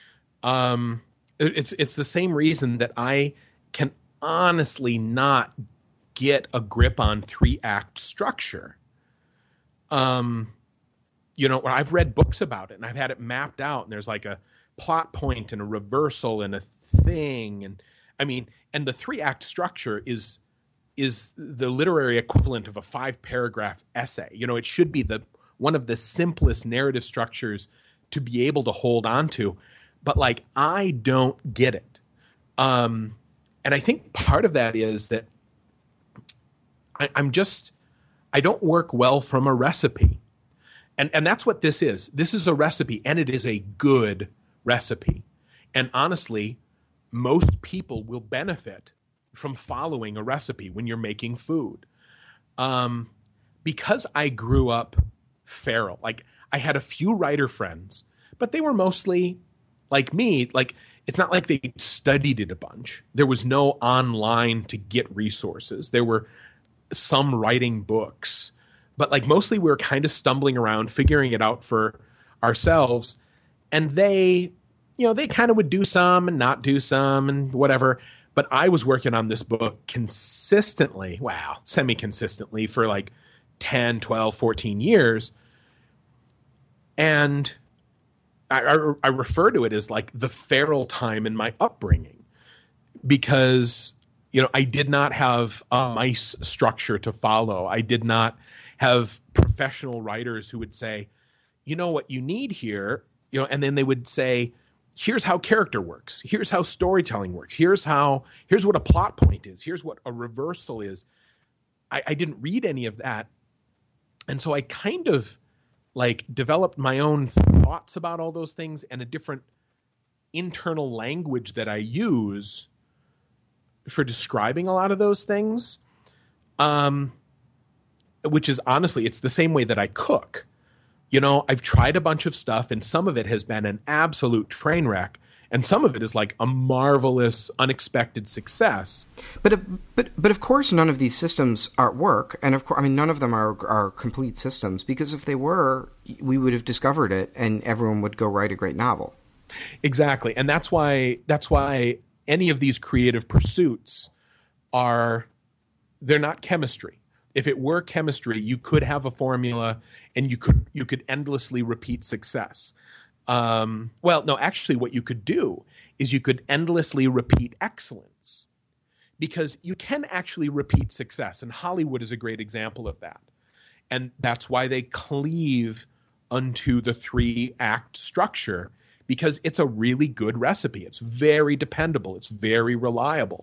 It's the same reason that I can honestly not get a grip on 3-act structure. I've read books about it, and I've had it mapped out, and there's like a plot point and a reversal and a thing. And the 3-act structure is the literary equivalent of a 5-paragraph essay. It should be one of the simplest narrative structures to be able to hold on to. But I don't get it. And I think part of that is that I don't work well from a recipe. And that's what this is. This is a recipe, and it is a good recipe. And honestly, most people will benefit from following a recipe when you're making food. Because I grew up feral. I had a few writer friends, but they were mostly like me. It's not like they studied it a bunch. There was no online to get resources. There were some writing books, but mostly we were kind of stumbling around, figuring it out for ourselves. And they kind of would do some and not do some and whatever. But I was working on this book semi-consistently for 10, 12, 14 years. And I refer to it as the feral time in my upbringing, because, I did not have a mice structure to follow. I did not have professional writers who would say, what you need here, and then they would say, here's how character works. Here's how storytelling works. Here's what a plot point is. Here's what a reversal is. I didn't read any of that. And so I kind of developed my own thoughts about all those things and a different internal language that I use for describing a lot of those things. Which is honestly, it's the same way that I cook. I've tried a bunch of stuff, and some of it has been an absolute train wreck, and some of it is a marvelous, unexpected success. But of course, none of these systems work, and of course, none of them are complete systems, because if they were, we would have discovered it, and everyone would go write a great novel. Exactly, and that's why any of these creative pursuits they're not chemistry. If it were chemistry, you could have a formula, and you could endlessly repeat success. Well, no, actually, what you could do is you could endlessly repeat excellence, because you can actually repeat success. And Hollywood is a great example of that. And that's why they cleave unto the 3-act structure, because it's a really good recipe. It's very dependable. It's very reliable.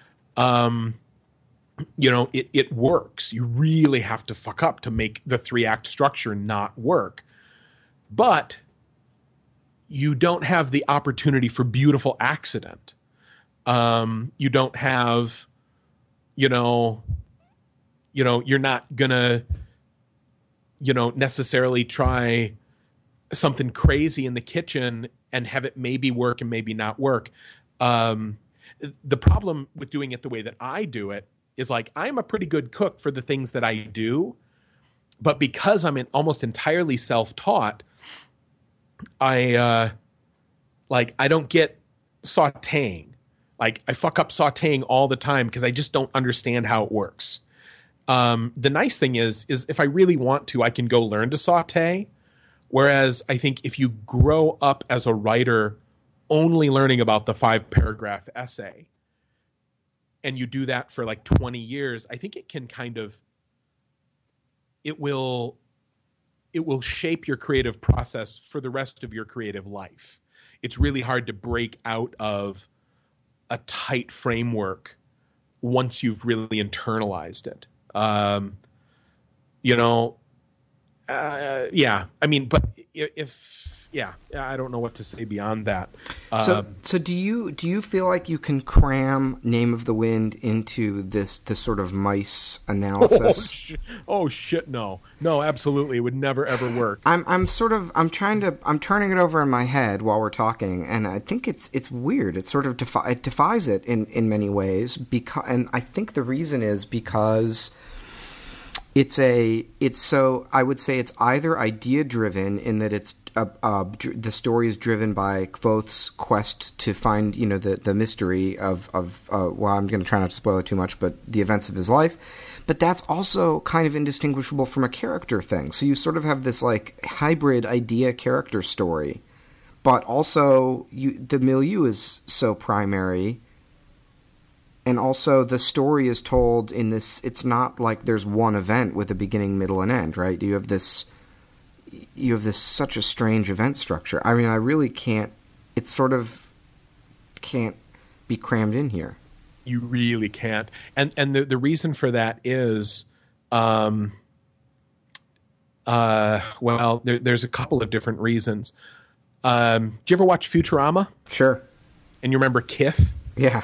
It works. You really have to fuck up to make the 3-act structure not work. But you don't have the opportunity for beautiful accident. You don't have, you're not gonna, necessarily try something crazy in the kitchen and have it maybe work and maybe not work. The problem with doing it the way that I do it is, like, I'm a pretty good cook for the things that I do, but because I'm almost entirely self-taught, I don't get sautéing. Like, I fuck up sautéing all the time because I just don't understand how it works. The nice thing is if I really want to, I can go learn to sauté. Whereas I think if you grow up as a writer only learning about the 5-paragraph essay, and you do that for like 20 years, I think it can it will shape your creative process for the rest of your creative life. It's really hard to break out of a tight framework once you've really internalized it. I don't know what to say beyond that. So do you feel like you can cram Name of the Wind into this sort of mice analysis? Oh shit, no, absolutely, it would never ever work. I'm turning it over in my head while we're talking, and I think it's weird. It sort of defies it in many ways, and I think the reason is because I would say it's either idea driven in that it's the story is driven by Kvothe's quest to find the mystery of well, I'm going to try not to spoil it too much, but the events of his life. But that's also kind of indistinguishable from a character thing. So you sort of have this like hybrid idea character story, but also the milieu is so primary. And also, the story is told in this. It's not like there's one event with a beginning, middle, and end, right? You have this such a strange event structure. I mean, I really can't. It sort of can't be crammed in here. You really can't. And the reason for that is, there's a couple of different reasons. Do you ever watch Futurama? Sure. And you remember Kif? Yeah.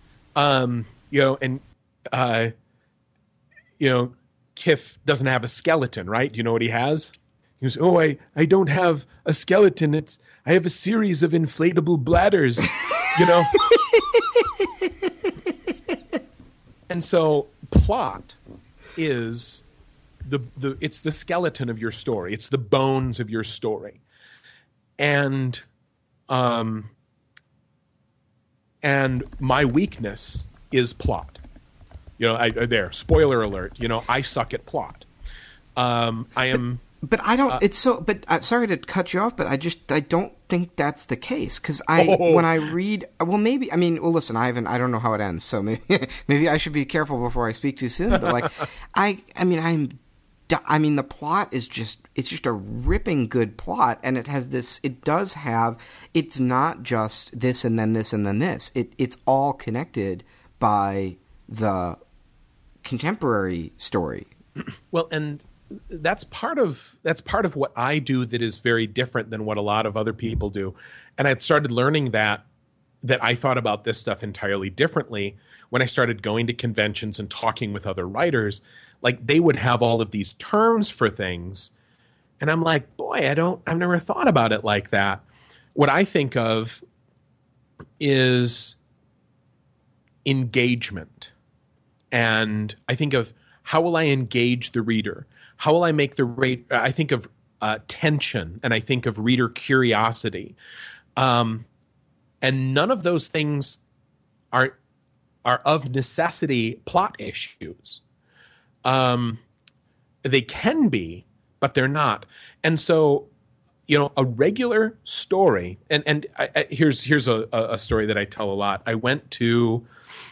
Kif doesn't have a skeleton, right? Do you know what he has? He goes, "Oh, I don't have a skeleton. I have a series of inflatable bladders," And so plot is it's the skeleton of your story. It's the bones of your story. And my weakness is plot. Spoiler alert. I suck at plot. I am. But I don't. It's so. But I'm sorry to cut you off. But I don't think that's the case. Because when I read, maybe. I mean, listen. I don't know how it ends. So maybe I should be careful before I speak too soon. But like, the plot is just. It's just a ripping good plot, and it has this. It does have. It's not just this and then this and then this. It's all connected by the contemporary story. Well, and that's part of what I do that is very different than what a lot of other people do. And I started learning that I thought about this stuff entirely differently when I started going to conventions and talking with other writers. Like, they would have all of these terms for things, and I'm like, boy, I've never thought about it like that. What I think of is engagement. And I think of, how will I engage the reader? How will I make I think of tension, and I think of reader curiosity. And none of those things are of necessity plot issues. They can be, but they're not. And so a regular story, and here's a story that I tell a lot. I went to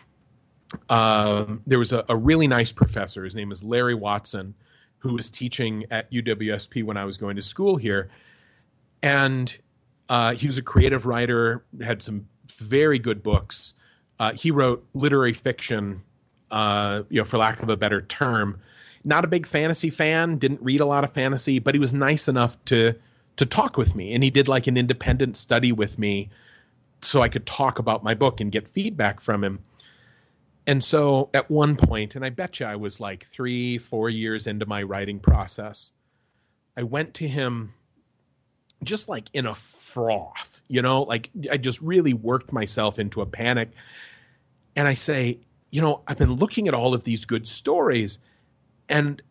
there was a really nice professor. His name is Larry Watson, who was teaching at UWSP when I was going to school here, and he was a creative writer, had some very good books. He wrote literary fiction, for lack of a better term. Not a big fantasy fan, didn't read a lot of fantasy, but he was nice enough to talk with me. And he did like an independent study with me so I could talk about my book and get feedback from him. And so at one point, and I bet you I was like 3-4 years into my writing process, I went to him just like in a froth, like I just really worked myself into a panic. And I say, I've been looking at all of these good stories, and,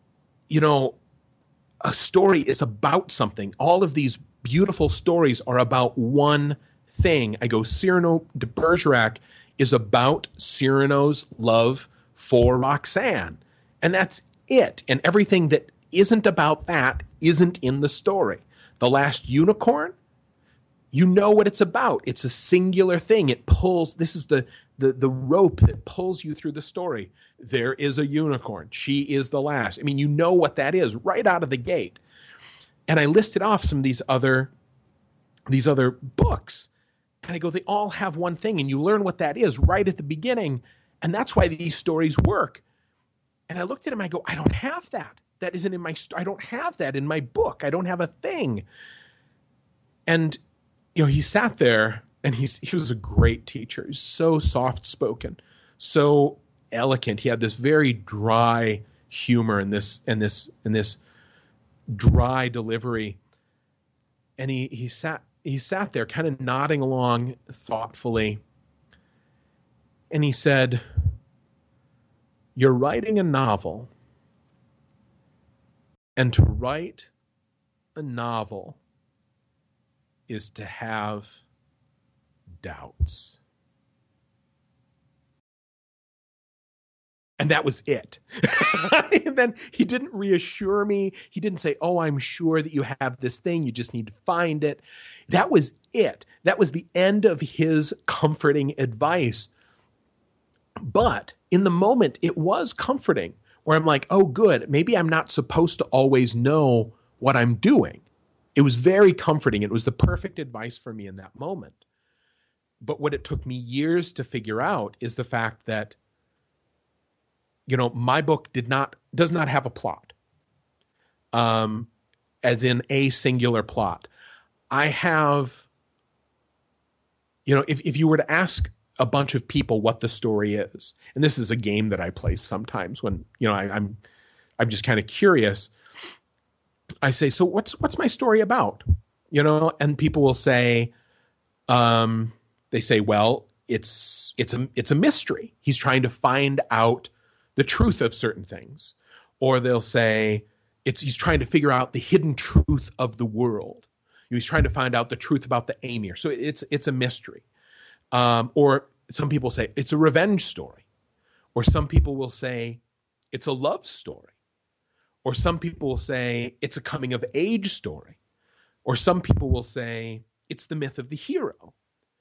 a story is about something. All of these beautiful stories are about one thing. I go, Cyrano de Bergerac is about Cyrano's love for Roxanne. And that's it. And everything that isn't about that isn't in the story. The Last Unicorn, you know what it's about. It's a singular thing. It pulls, this is the rope that pulls you through the story. There is a unicorn. She is the last. I mean, you know what that is right out of the gate. And I listed off some of these other books. And I go, they all have one thing. And you learn what that is right at the beginning. And that's why these stories work. And I looked at him, I go, I don't have that. That isn't in my I don't have that in my book. I don't have a thing. And, he sat there, and he was a great teacher. He's so soft-spoken, so eloquent. He had this very dry humor and this dry delivery. And he sat there kind of nodding along thoughtfully. And he said, "You're writing a novel. And to write a novel is to have doubts." And that was it. And then he didn't reassure me. He didn't say, "Oh, I'm sure that you have this thing. You just need to find it." That was it. That was the end of his comforting advice. But in the moment, it was comforting, where I'm like, oh, good. Maybe I'm not supposed to always know what I'm doing. It was very comforting. It was the perfect advice for me in that moment. But what it took me years to figure out is the fact that, my book does not have a plot, as in a singular plot. I have, if you were to ask a bunch of people what the story is, and this is a game that I play sometimes when, I'm just kind of curious. I say, so what's my story about? And people will say, they say, well, it's a mystery. He's trying to find out the truth of certain things. Or they'll say he's trying to figure out the hidden truth of the world. He's trying to find out the truth about the Amir. So it's a mystery. Or some people say it's a revenge story. Or some people will say it's a love story. Or some people will say it's a coming of age story. Or some people will say it's the myth of the hero.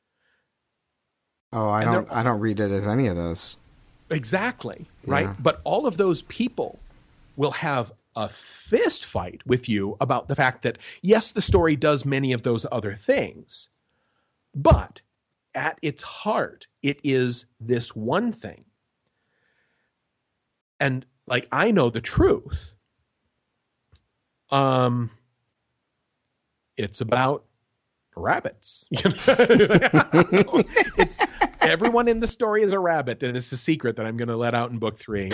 Oh, I don't read it as any of those. Exactly, right? Yeah. But all of those people will have a fist fight with you about the fact that, yes, the story does many of those other things, but at its heart, it is this one thing. And like, I know the truth. It's about rabbits. It's everyone in the story is a rabbit, and it's a secret that I'm going to let out in book 3.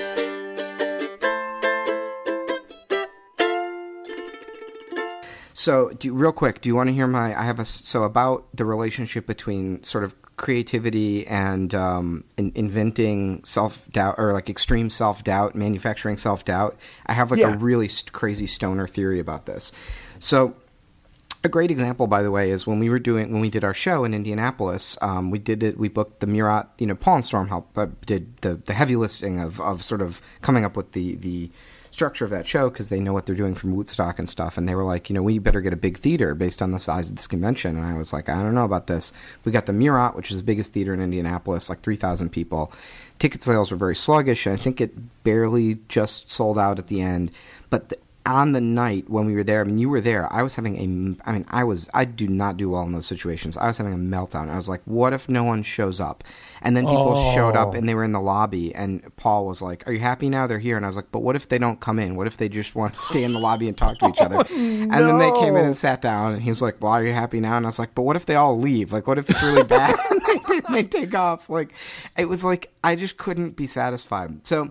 So, real quick, do you want to hear about the relationship between sort of creativity and inventing self-doubt, or like extreme self-doubt, manufacturing self-doubt? I have a really crazy stoner theory about this. So, a great example, by the way, is when we did our show in Indianapolis. We booked the Murat. Paul and Storm did the heavy lifting of sort of coming up with the structure of that show because they know what they're doing from Woodstock and stuff. And they were like, we better get a big theater based on the size of this convention. And I was like, I don't know about this. We got the Murat, which is the biggest theater in Indianapolis, like 3,000 people. Ticket sales were very sluggish. And I think it barely just sold out at the end. But on the night when we were there, you were there, I was having I do not do well in those situations. I was having a meltdown. I was like, what if no one shows up? And then people showed up and they were in the lobby and Paul was like, are you happy now? They're here. And I was like, but what if they don't come in? What if they just want to stay in the lobby and talk to each other? And then they came in and sat down and he was like, well, are you happy now? And I was like, but what if they all leave? Like, what if it's really bad? And they take off. Like, it was like, I just couldn't be satisfied. So,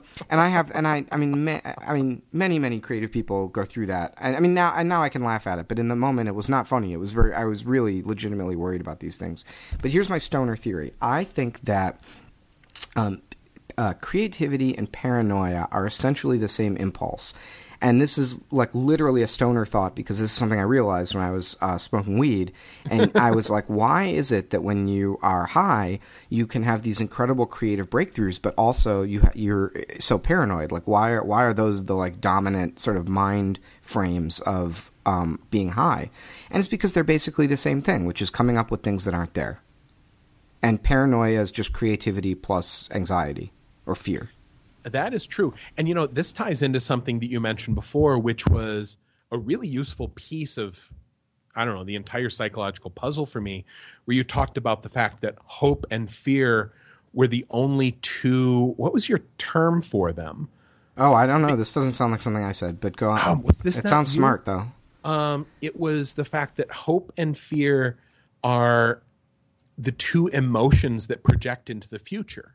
many creative people go through that. And now I can laugh at it, but in the moment it was not funny. I was really legitimately worried about these things. But here's my stoner theory. I think that creativity and paranoia are essentially the same impulse. And this is like literally a stoner thought because this is something I realized when I was smoking weed. And I was like, why is it that when you are high, you can have these incredible creative breakthroughs, but also you're so paranoid? Like, why are those the like dominant sort of mind frames of being high? And it's because they're basically the same thing, which is coming up with things that aren't there. And paranoia is just creativity plus anxiety or fear. That is true. And, this ties into something that you mentioned before, which was a really useful piece of, the entire psychological puzzle for me, where you talked about the fact that hope and fear were the only two. What was your term for them? Oh, I don't know. This doesn't sound like something I said, but go on. Was this it sounds smart, though. It was the fact that hope and fear are the two emotions that project into the future.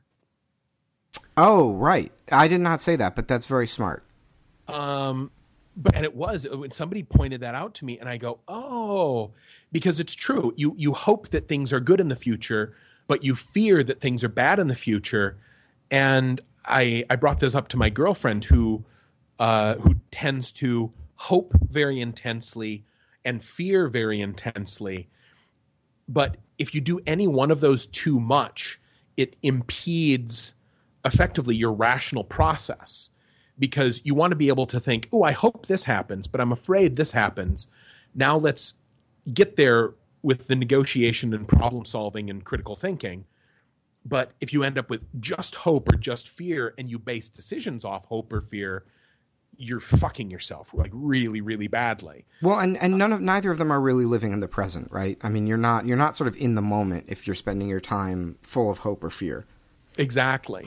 Oh, right. I did not say that, but that's very smart. And it was when somebody pointed that out to me and I go, oh, because it's true. You hope that things are good in the future, but you fear that things are bad in the future. And I brought this up to my girlfriend who tends to hope very intensely and fear very intensely. But if you do any one of those too much, it impedes effectively your rational process, because you want to be able to think, oh, I hope this happens, but I'm afraid this happens. Now let's get there with the negotiation and problem solving and critical thinking. But if you end up with just hope or just fear and you base decisions off hope or fear, you're fucking yourself like really, really badly. Well, and neither of them are really living in the present, right? I mean, you're not sort of in the moment if you're spending your time full of hope or fear. Exactly.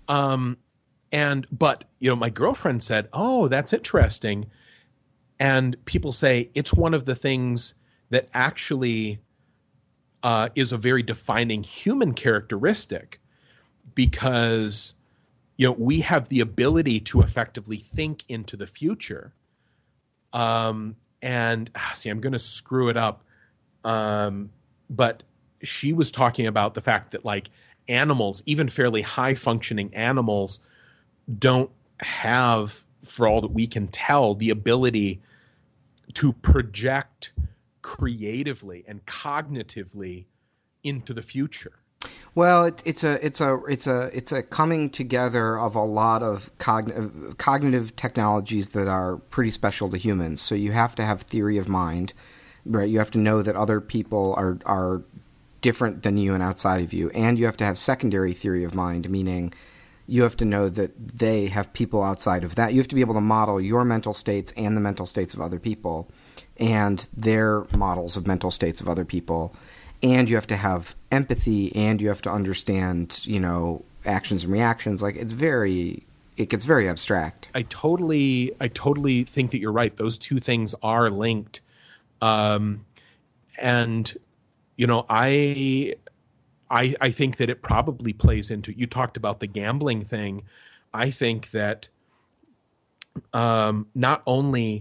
But my girlfriend said, oh, that's interesting. And people say it's one of the things that actually is a very defining human characteristic, because we have the ability to effectively think into the future. I'm going to screw it up. But she was talking about the fact that like animals, even fairly high functioning animals, don't have, for all that we can tell, the ability to project creatively and cognitively into the future. Well, it's a coming together of a lot of cognitive technologies that are pretty special to humans. So you have to have theory of mind, right? You have to know that other people are different than you and outside of you, and you have to have secondary theory of mind, meaning you have to know that they have people outside of that. You have to be able to model your mental states and the mental states of other people and their models of mental states of other people. And you have to have empathy, and you have to understand, actions and reactions. Like it gets very abstract. I totally think that you're right. Those two things are linked. I think that it probably plays into, you talked about the gambling thing. I think that not only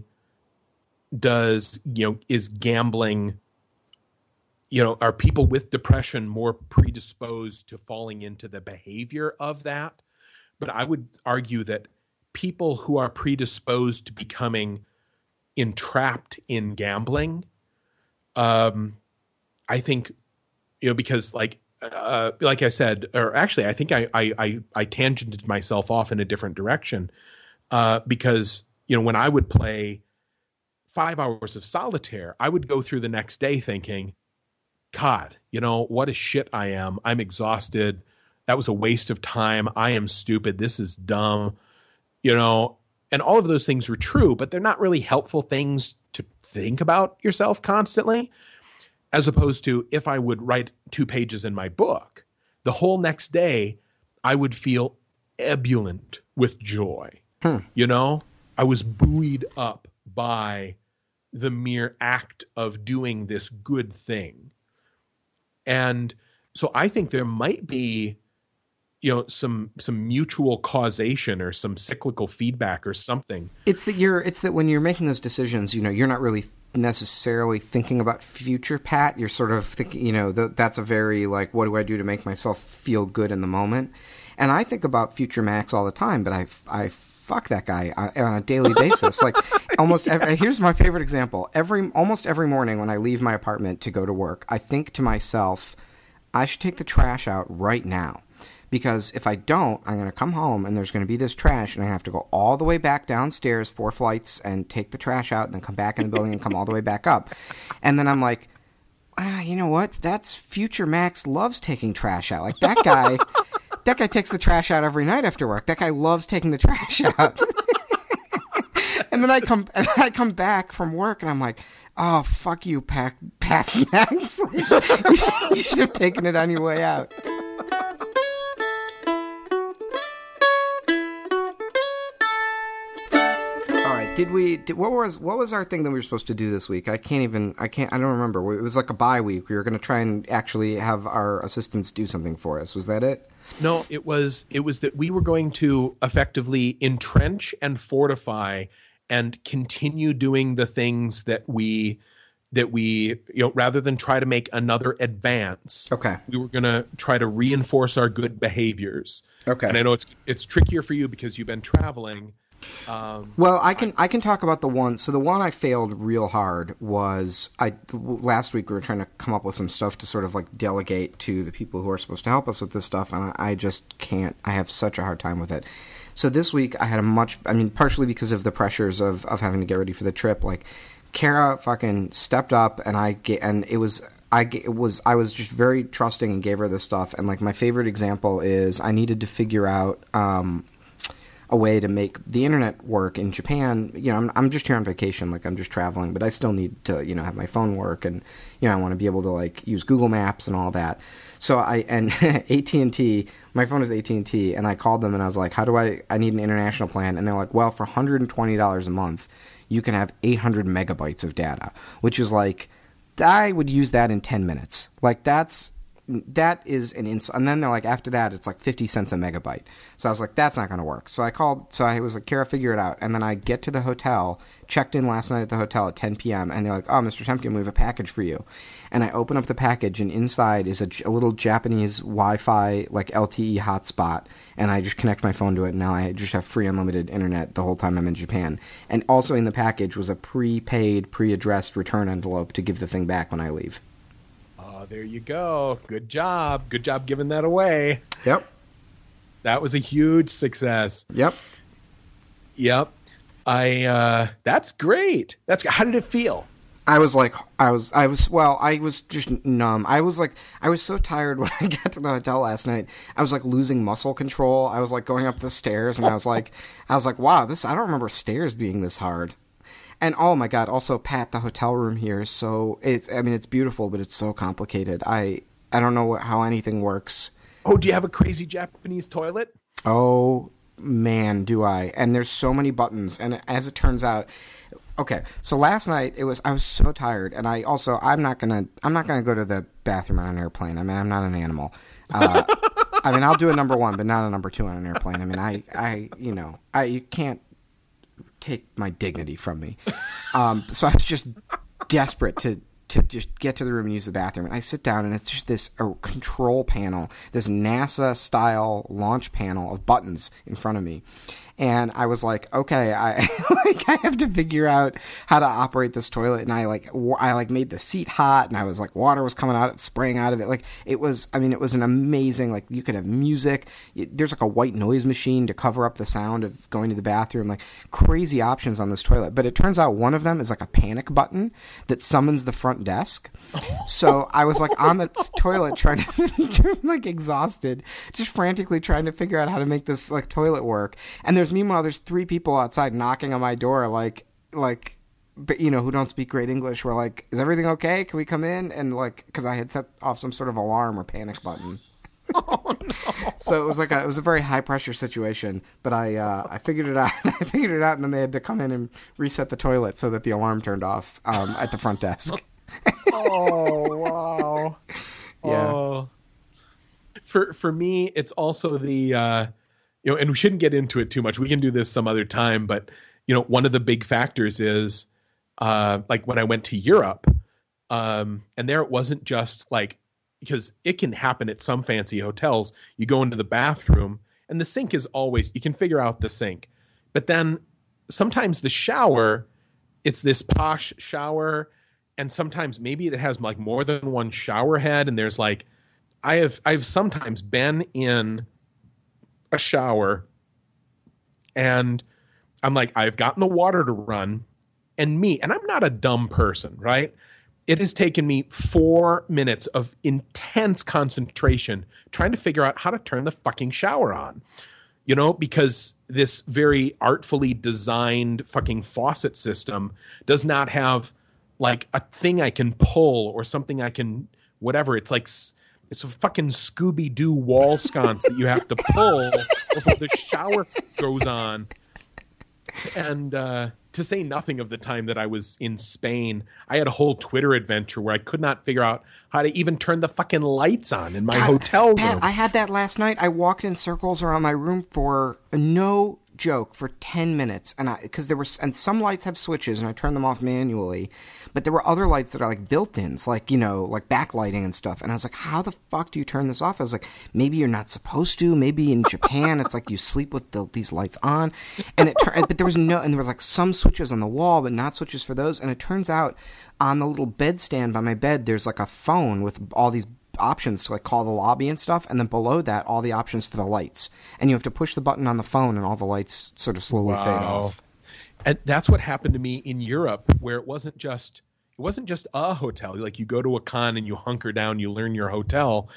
is gambling, are people with depression more predisposed to falling into the behavior of that? But I would argue that people who are predisposed to becoming entrapped in gambling, I think, because like I said, or actually I think I tangented myself off in a different direction, because when I would play 5 hours of solitaire, I would go through the next day thinking, God, what a shit I am. I'm exhausted. That was a waste of time. I am stupid. This is dumb. And all of those things were true, but they're not really helpful things to think about yourself constantly. As opposed to if I would write 2 pages in my book, the whole next day, I would feel ebullient with joy. I was buoyed up by the mere act of doing this good thing. And so I think there might be, some mutual causation or some cyclical feedback or something. It's that when you're making those decisions, you're not really necessarily thinking about future, Pat. You're sort of thinking, that's a very like, what do I do to make myself feel good in the moment? And I think about future Max all the time, but I fuck that guy on a daily basis. Like here's my favorite example. Almost every morning when I leave my apartment to go to work, I think to myself, I should take the trash out right now. Because if I don't, I'm going to come home and there's going to be this trash and I have to go all the way back downstairs 4 flights and take the trash out and then come back in the building and come all the way back up. And then I'm like, you know what? That's future Max loves taking trash out. Like that guy takes the trash out every night after work. That guy loves taking the trash out. And then I come back from work and I'm like, oh, fuck you, past Max. You should have taken it on your way out. What was our thing that we were supposed to do this week? I don't remember. It was like a bye week. We were going to try and actually have our assistants do something for us. Was that it? No, it was that we were going to effectively entrench and fortify and continue doing the things that we rather than try to make another advance. Okay. We were going to try to reinforce our good behaviors. Okay. And I know it's trickier for you because you've been traveling. Well, I can talk about the one. So the one I failed real hard was last week we were trying to come up with some stuff to sort of like delegate to the people who are supposed to help us with this stuff, and I just can't. I have such a hard time with it. So this week I had partially because of the pressures of having to get ready for the trip. Like Kara fucking stepped up, and I was just very trusting and gave her this stuff. And like my favorite example is I needed to figure out a way to make the internet work in Japan. I'm just here on vacation, like I'm just traveling, but I still need to, have my phone work, and I want to be able to like use Google Maps and all that. So AT&T, my phone is AT&T, and I called them and I was like, I need an international plan, and they're like, well, for $120 a month, you can have 800 megabytes of data, which is like, I would use that in 10 minutes. Like that is an insult. And then they're like, after that, it's like 50 cents a megabyte. So I was like, that's not going to work. So I was like, Kara, figure it out. And then I get to the hotel, checked in last night at the hotel at 10 p.m. And they're like, oh, Mr. Temkin, we have a package for you. And I open up the package, and inside is a little Japanese Wi-Fi, like LTE hotspot. And I just connect my phone to it. And now I just have free unlimited internet the whole time I'm in Japan. And also in the package was a prepaid, pre-addressed return envelope to give the thing back when I leave. There you go. Good job. Good job giving that away. Yep. That was a huge success. Yep. That's great. How did it feel? I was just numb. I was so tired when I got to the hotel last night. I was like losing muscle control. I was like going up the stairs, and I was like, wow, I don't remember stairs being this hard. And oh my God, also Pat, the hotel room here is it's beautiful, but it's so complicated. I don't know how anything works. Oh, do you have a crazy Japanese toilet? Oh man, do I. And there's so many buttons, and as it turns out, okay, so last night I was so tired, and I'm not going to go to the bathroom on an airplane. I mean, I'm not an animal. I'll do a number 1, but not a number 2 on an airplane. I mean, you can't take my dignity from me. So I was just desperate to just get to the room and use the bathroom. And I sit down, and it's just this control panel, this NASA-style launch panel of buttons in front of me. And I was like, okay, I I have to figure out how to operate this toilet. And I made the seat hot, and I was like, water was coming out, spraying out of it. Like, it was an amazing, like, you could have music. There's like a white noise machine to cover up the sound of going to the bathroom. Like, crazy options on this toilet. But it turns out one of them is like a panic button that summons the front desk. So I was like on the toilet trying to, like, exhausted, just frantically trying to figure out how to make this, like, toilet work. And meanwhile, there's 3 people outside knocking on my door, like, but, you know, who don't speak great English. We're like, is everything okay? Can we come in? And, like, because I had set off some sort of alarm or panic button. Oh, no. So it was a very high pressure situation. But I figured it out. And then they had to come in and reset the toilet so that the alarm turned off at the front desk. Oh, wow. Yeah. Oh. For me, it's also the and we shouldn't get into it too much. We can do this some other time, but one of the big factors is like when I went to Europe, and there it wasn't just like, because it can happen at some fancy hotels. You go into the bathroom and the sink is always, you can figure out the sink, but then sometimes the shower, it's this posh shower, and sometimes maybe it has like more than one shower head, and there's like, I've sometimes been in a shower and I'm like, I've gotten the water to run, and I'm not a dumb person, right? It has taken me 4 minutes of intense concentration trying to figure out how to turn the fucking shower on, because this very artfully designed fucking faucet system does not have like a thing I can pull or something I can, whatever. It's like, it's a fucking Scooby-Doo wall sconce that you have to pull before the shower goes on. And to say nothing of the time that I was in Spain, I had a whole Twitter adventure where I could not figure out how to even turn the fucking lights on in my hotel room. Pat, I had that last night. I walked in circles around my room for no joke for 10 minutes, and because and some lights have switches and I turn them off manually, but there were other lights that are like built-ins, like like backlighting and stuff, and I was like, how the fuck do you turn this off? I was like, maybe you're not supposed to. Maybe in Japan it's like you sleep with these lights on, and but there was like some switches on the wall but not switches for those, and it turns out on the little bedstand by my bed there's like a phone with all these options to like call the lobby and stuff, and then below that all the options for the lights, and you have to push the button on the phone and all the lights sort of slowly fade off. And that's what happened to me in Europe, where it wasn't just a hotel. Like, you go to a con and you hunker down, you learn your hotel.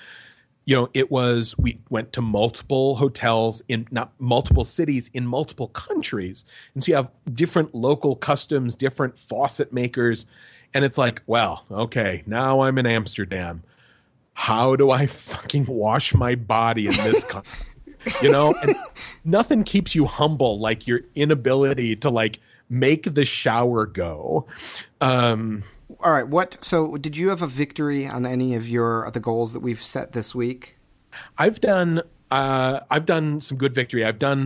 We went to multiple hotels in not multiple cities in multiple countries, and so you have different local customs, different faucet makers, and it's like, well, okay, now I'm in Amsterdam. How do I fucking wash my body in this country? And nothing keeps you humble like your inability to like make the shower go. All right. So did you have a victory on any of the goals that we've set this week? I've done some good victory.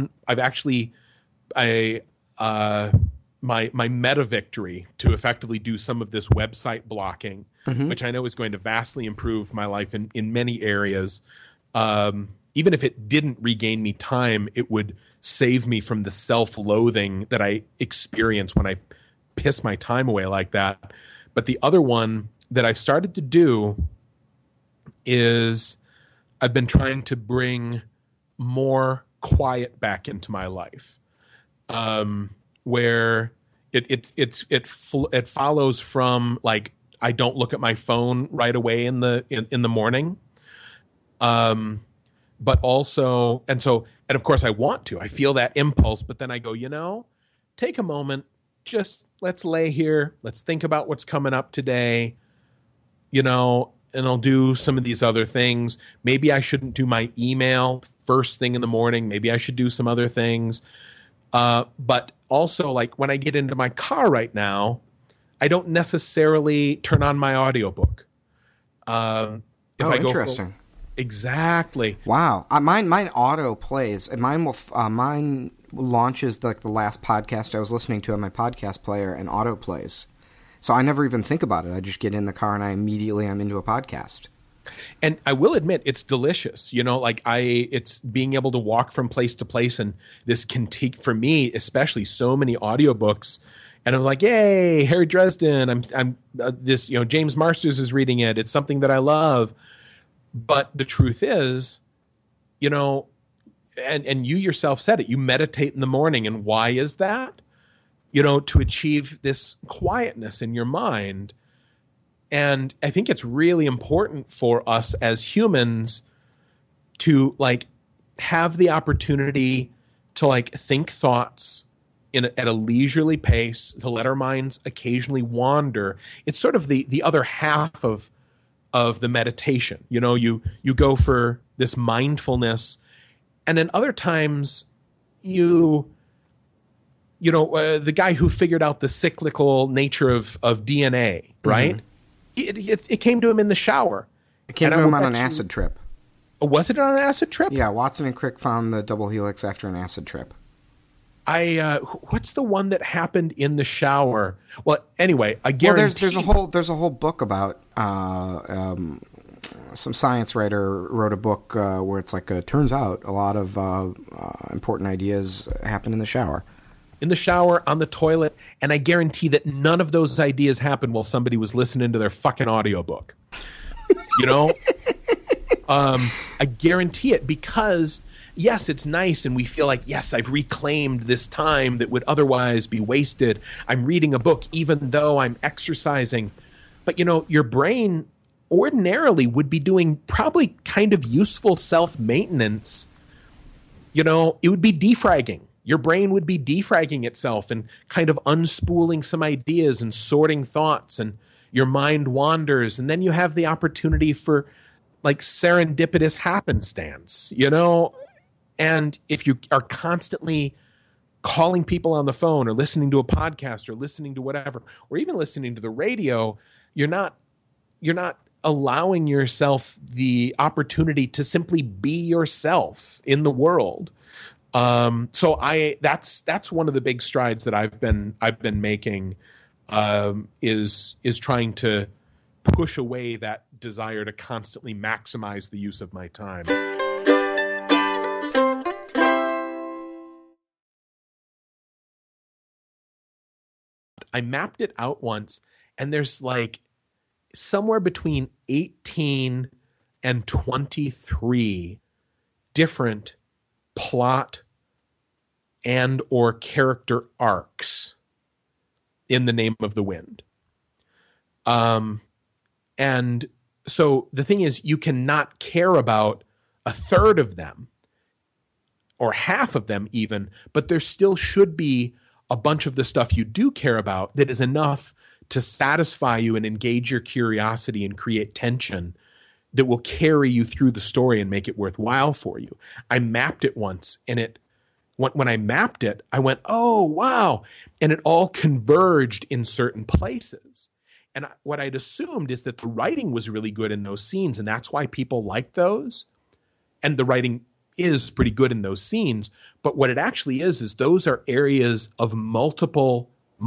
My meta victory to effectively do some of this website blocking, which I know is going to vastly improve my life in many areas. Even if it didn't regain me time, it would save me from the self-loathing that I experience when I piss my time away like that. But the other one that I've started to do is I've been trying to bring more quiet back into my life. Where it follows from like, I don't look at my phone right away in the morning, but also, and of course I want to. I feel that impulse, but then I go, take a moment, just let's lay here, let's think about what's coming up today, and I'll do some of these other things. Maybe I shouldn't do my email first thing in the morning. Maybe I should do some other things. But also, like, when I get into my car right now, I don't necessarily turn on my audiobook. Interesting. Exactly. Wow. Mine auto plays, and mine launches like the last podcast I was listening to on my podcast player and auto plays. So I never even think about it. I just get in the car and I'm into a podcast. And I will admit it's delicious. It's being able to walk from place to place, and this can take, for me, especially, so many audiobooks. And I'm like, yay, Harry Dresden. I'm this, James Marsters is reading it. It's something that I love. But the truth is, and you yourself said it, you meditate in the morning. And why is that? To achieve this quietness in your mind. And I think it's really important for us as humans to have the opportunity to think thoughts at a leisurely pace, to let our minds occasionally wander. It's sort of the other half of the meditation. You go for this mindfulness, and then other times the guy who figured out the cyclical nature of DNA, right? Mm-hmm. It came to him in the shower. It came to him on an acid trip. Was it on an acid trip? Yeah, Watson and Crick found the double helix after an acid trip. What's the one that happened in the shower? Well, anyway, I guarantee. There's a whole book about some science writer wrote a book where it's turns out a lot of important ideas happen in the shower. In the shower, on the toilet, and I guarantee that none of those ideas happened while somebody was listening to their fucking audiobook. I guarantee it, because yes, it's nice, and we feel like, yes, I've reclaimed this time that would otherwise be wasted. I'm reading a book even though I'm exercising. But your brain ordinarily would be doing probably kind of useful self-maintenance. It would be defragging. Your brain would be defragging itself and kind of unspooling some ideas and sorting thoughts, and your mind wanders. And then you have the opportunity for serendipitous happenstance, And if you are constantly calling people on the phone or listening to a podcast or listening to whatever, or even listening to the radio, you're not allowing yourself the opportunity to simply be yourself in the world. So that's one of the big strides that I've been making, is trying to push away that desire to constantly maximize the use of my time. I mapped it out once, and there's somewhere between 18 and 23 different plot and or character arcs in The Name of the Wind. And so the thing is, you cannot care about a third of them or half of them even, but there still should be a bunch of the stuff you do care about that is enough to satisfy you and engage your curiosity and create tension that will carry you through the story and make it worthwhile for you. I mapped it once, and when I mapped it, I went, oh, wow. And it all converged in certain places. And what I'd assumed is that the writing was really good in those scenes, and that's why people like those. And the writing is pretty good in those scenes. But what it actually is those are areas of multiple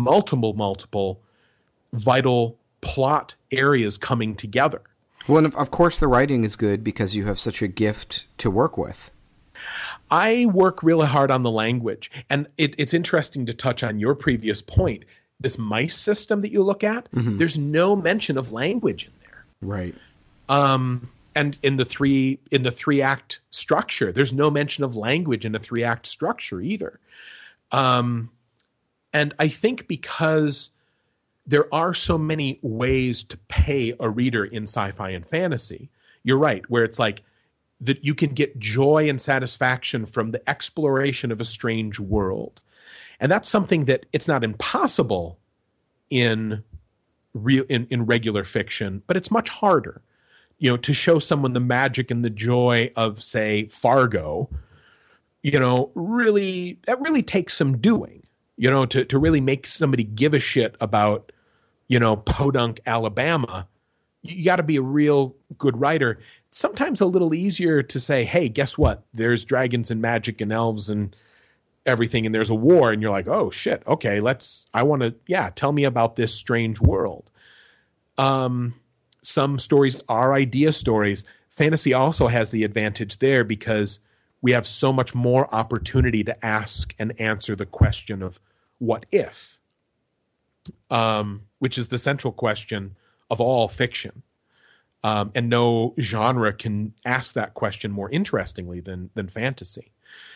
vital plot areas coming together. Well, and of course the writing is good because you have such a gift to work with. I work really hard on the language. And it's interesting to touch on your previous point. This mice system that you look at, mm-hmm. There's no mention of language in there. Right. And in the three act structure, there's no mention of language in a 3-act structure either. And I think because there are so many ways to pay a reader in sci-fi and fantasy, you're right, where it's that you can get joy and satisfaction from the exploration of a strange world. And that's something that it's not impossible in regular fiction, but it's much harder. To show someone the magic and the joy of, say, Fargo, that really takes some doing, to really make somebody give a shit about, Podunk, Alabama. You got to be a real good writer. It's sometimes a little easier to say, hey, guess what? There's dragons and magic and elves and everything, and there's a war, and you're like, oh shit, okay, tell me about this strange world. some stories are idea stories. Fantasy also has the advantage there because we have so much more opportunity to ask and answer the question of what if, which is the central question of all fiction. And no genre can ask that question more interestingly than fantasy.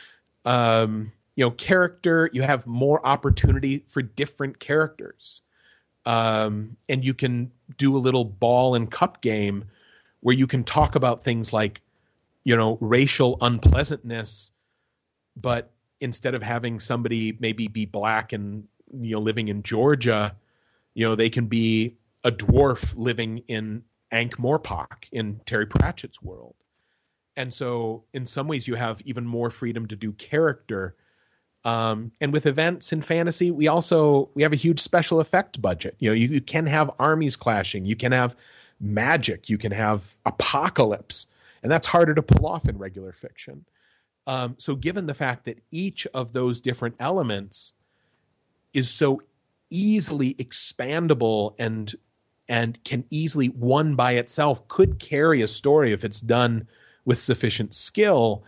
Character, you have more opportunity for different characters. And you can do a little ball and cup game where you can talk about things like, racial unpleasantness, but instead of having somebody maybe be black and, living in Georgia, they can be a dwarf living in Ankh-Morpork in Terry Pratchett's world. And so in some ways you have even more freedom to do character. And with events in fantasy, we have a huge special effect budget. You can have armies clashing, you can have magic, you can have apocalypse, and that's harder to pull off in regular fiction. So given the fact that each of those different elements is so easily expandable and can easily, one by itself, could carry a story if it's done with sufficient skill,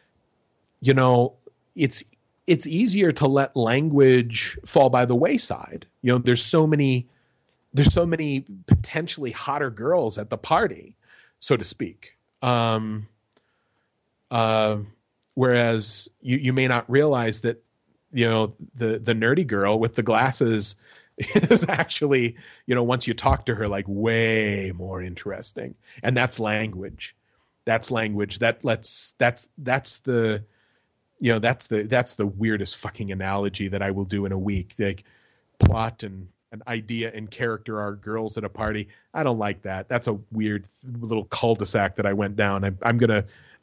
it's easier to let language fall by the wayside. There's so many potentially hotter girls at the party, so to speak. Whereas you may not realize that, the nerdy girl with the glasses is actually, once you talk to her, like way more interesting. And that's language. That's the weirdest fucking analogy that I will do in a week. Like plot and an idea and character are girls at a party. I don't like that. That's a weird little cul-de-sac that I went down. I'm gonna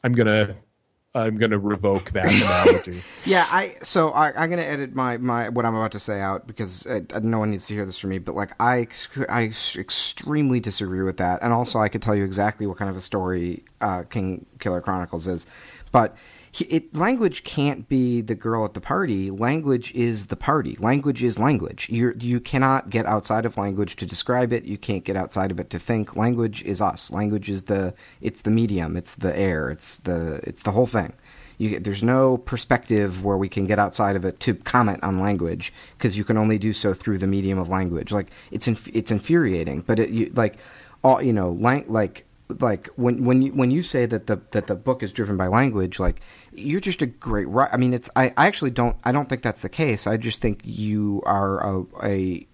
revoke that analogy. Yeah, I'm gonna edit my what I'm about to say out because no one needs to hear this from me. But like, I extremely disagree with that, and also I could tell you exactly what kind of a story Kingkiller Chronicles is. But language can't be the girl at the party. Language is the party. Language is language. You cannot get outside of language to describe it. You can't get outside of it to think. Language is us. Language is the medium. It's the air. It's the whole thing. There's no perspective where we can get outside of it to comment on language because you can only do so through the medium of language. Like it's infuriating, but when you say that the book is driven by language, like you're just a great writer. I mean, I actually don't think that's the case. I just think you are a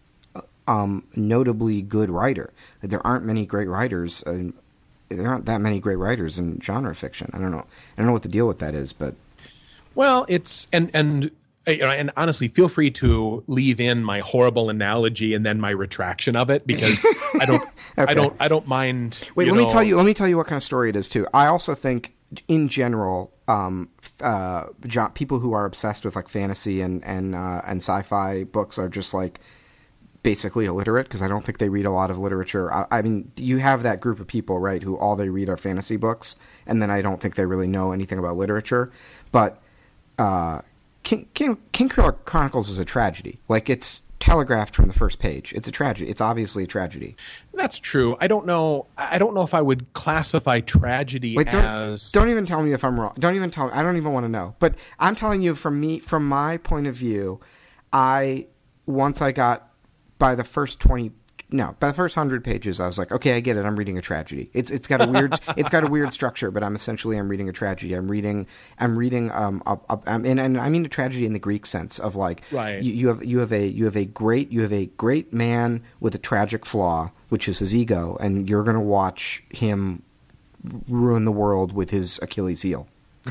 notably good writer. There aren't many great writers. There aren't that many great writers in genre fiction. I don't know what the deal with that is, but well, it's and honestly, feel free to leave in my horrible analogy and then my retraction of it because I don't okay. I don't mind. Wait, let me tell you what kind of story it is too. I also think in general, people who are obsessed with like fantasy and sci-fi books are just like basically illiterate because I don't think they read a lot of literature. I mean, you have that group of people, right, who all they read are fantasy books, and then I don't think they really know anything about literature. But Kingkiller Chronicles is a tragedy. Like, it's telegraphed from the first page. It's a tragedy. It's obviously a tragedy. That's true. I don't know if I would classify tragedy as... Don't even tell me if I'm wrong. Don't even tell me. I don't even want to know. But I'm telling you, from my point of view, once I got by the first 100 pages, I was like, okay, I get it. I'm reading a tragedy. It's got a weird structure, but I'm reading a tragedy. I'm reading and I mean a tragedy in the Greek sense of like, right. you have a great man with a tragic flaw, which is his ego, and you're going to watch him ruin the world with his Achilles heel.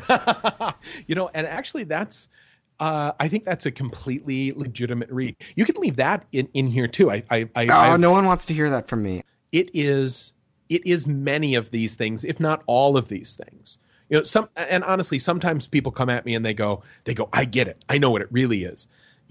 And actually that's. I think that's a completely legitimate read. You can leave that in here too. No one wants to hear that from me. It is many of these things, if not all of these things. And honestly, sometimes people come at me and they go, I get it. I know what it really is.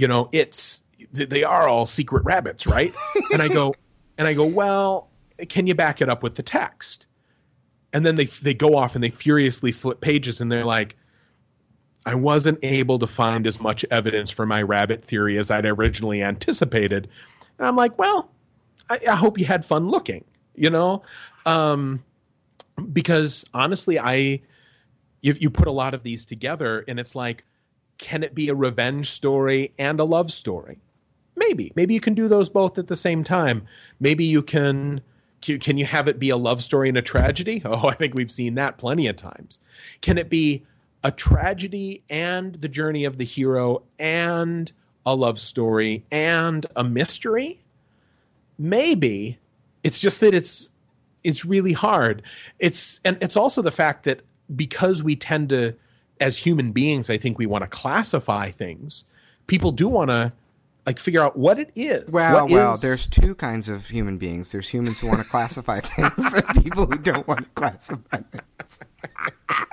They are all secret rabbits, right? and I go, well, can you back it up with the text? And then they go off and they furiously flip pages and they're like, I wasn't able to find as much evidence for my rabbit theory as I'd originally anticipated. And I'm like, well, I hope you had fun looking. you know? Because honestly, you put a lot of these together and it's like, can it be a revenge story and a love story? Maybe you can do those both at the same time. Maybe you can you have it be a love story and a tragedy? Oh, I think we've seen that plenty of times. Can it be a tragedy and the journey of the hero and a love story and a mystery? Maybe. It's just that it's really hard. It's also the fact that because we tend to, as human beings, I think we want to classify things. People do want to like figure out what it is. Well, there's two kinds of human beings. There's humans who want to classify things and people who don't want to classify things.